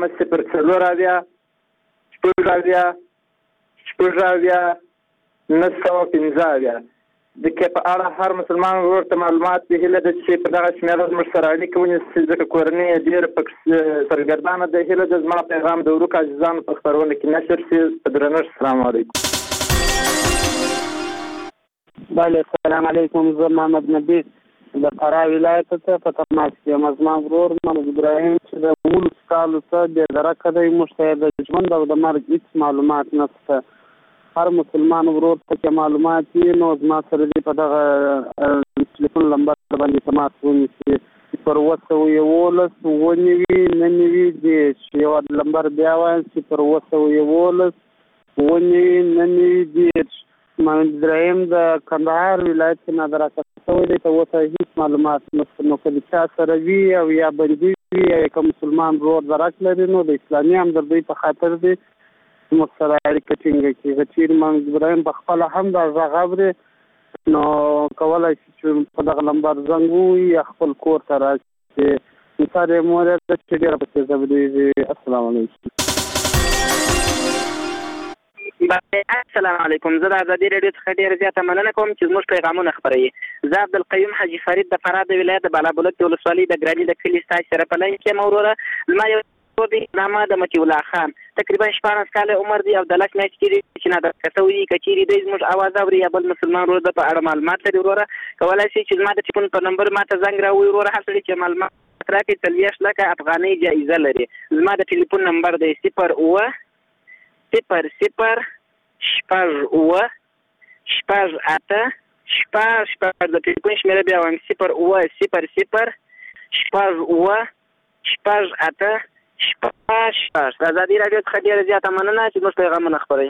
040-915 د کې په اړه هر مسلمان ورور ته معلومات وي. هیله ده چې په دغه شمیره زموږ سره اړیکه ونیسي ځکه کورنۍ یې ډېره پکې سرګردانه ده. هیله ده زما پیغام د ورکو عزیزانو په خپرونه کې نشر شي. په درنښت السلام علیکم. بله السلام علیکم. زه محمد نبی د فراه ولایت ته په تماس کې یم. زما ورور محمد ابراهیم چې د 19 کالو څخه بېدرکه دی. موږ ته د ژوند او د مرګ هېڅ معلومات نشته. هر مسلمان ورور ته چې معلومات وي نو زما سره دې په دغه تلیفون نمبر باندې تماس ونیسي: 011-999-10 یو نمبر بیا وایم: 011-999-10. محمد ابراهیم د کندهار ولایت کې نادرکه شوی دی. ته اوسه هېڅ معلومات نشته. نو که د چا سره وي او یا بندي وي یا که مسلمان ورور درک لري نو د اسلامي همدردۍ په خاطر دی موږ سره اړیکه ټینګه کړي. که چیرې محمد ابراهیم پخپله هم دا غږ اوري نو کولی شي چې په دغه نمبر زنګ ووهي یا خپل کور ته راشي. مثال یې مورد ده چې ډېره پسې ځبدېږي. السلام علیکم. السلام علیکم. زه د ازادي راډیو څخه ډېره زیاته مننه کوم چې زموږ پیغامونه خپروي. زه عبدالقیوم حاجي فرید د فراه د ولایت د بالابلوک د ولسوالۍ د ګراني د کلي ستاسو سره په لاین کې یم. وروره زما یو نامه د مطیع الله خان تقریبا 14 کاله عمر دی او د لس میاشتې کېږي چې نادرکه شوی. که چیرې دی زموږ اواز اوري یا بل مسلمان ورور د په اړه معلومات لري وروره کولی شي چې زما د ټلیفون په نمبر ماته زنګ راووهي. وروره هر سړي چې معلومات راکړي 40 لکه افغانۍ جایزه لري. زما د ټلیفون نمبر دی 0-0-0-0-8-8 د ټلیفون شمېره بیا وایم: 0-0-0-0-8-8. د ازادي راډیو څخه ډېره زیاته مننه چې زموږ پیغامونه خپروي.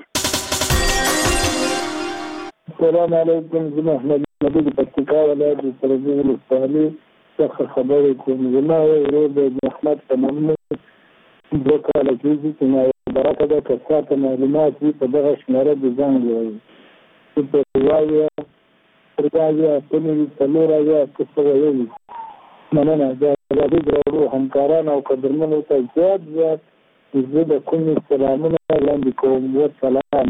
السلام علیکم. زه محمد نبی د پکتیکا ولایت د سرجې ولسوالۍ څخه خبرې کوم. زما ورور د احمد په نوم 2 کاله کېږي چې نادرکه ده. که چاته معلومات وي په دغه شمېره د زنګ ووهي: 0-0-4-4-4 مننه. د ازادي راډیو همکاران او قدرمنو ته زیات زه د کومې سلامونه وړاندې کوم. والسلام.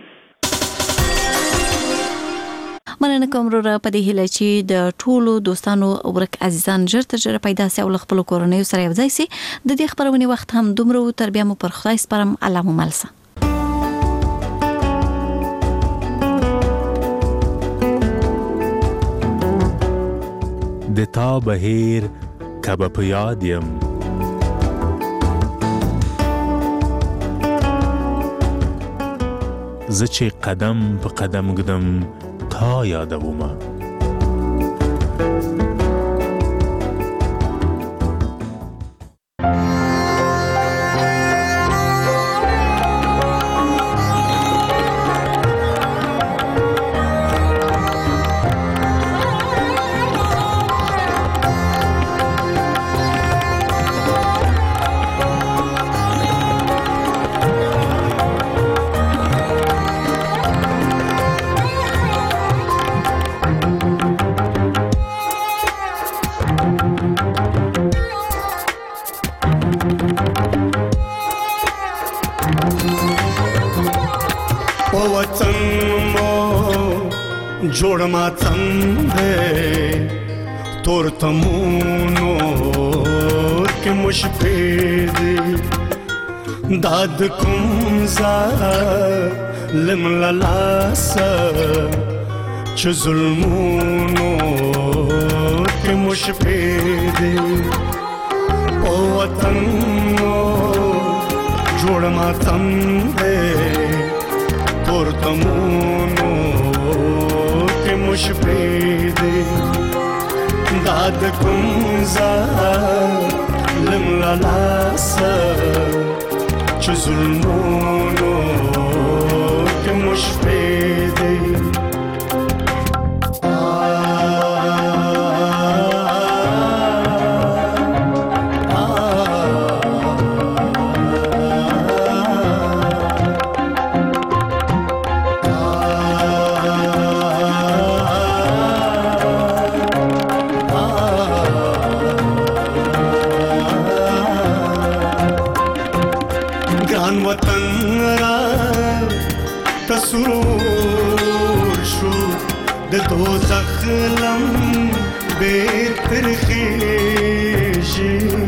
مننه کوم وروره په دې هیله چې د ټولو دوستانو ورک عزیزان ژر تر ژره پیدا سي او له خپلو کورنیو سره یوځای سي. د دې خپرونې وخت هم دومره و. تر بیا مو پر خدای سپارم. الله مو مل شه. د تا بهیر کبه په یاد یم. زه چې قدم په قدم ږدم تا یادومه. جوړ ماتم دې تور تمونو کې مشفید داد کوم ظالم لاس چې ظلمونو کې مشفید او وطن جوړ ماتم دې تور تمونو مشفید داد کوم ظالم لاس چې ظلمونو کې مشفید ګران وطن را تسرور شو د دوزخ لم به ترخیشی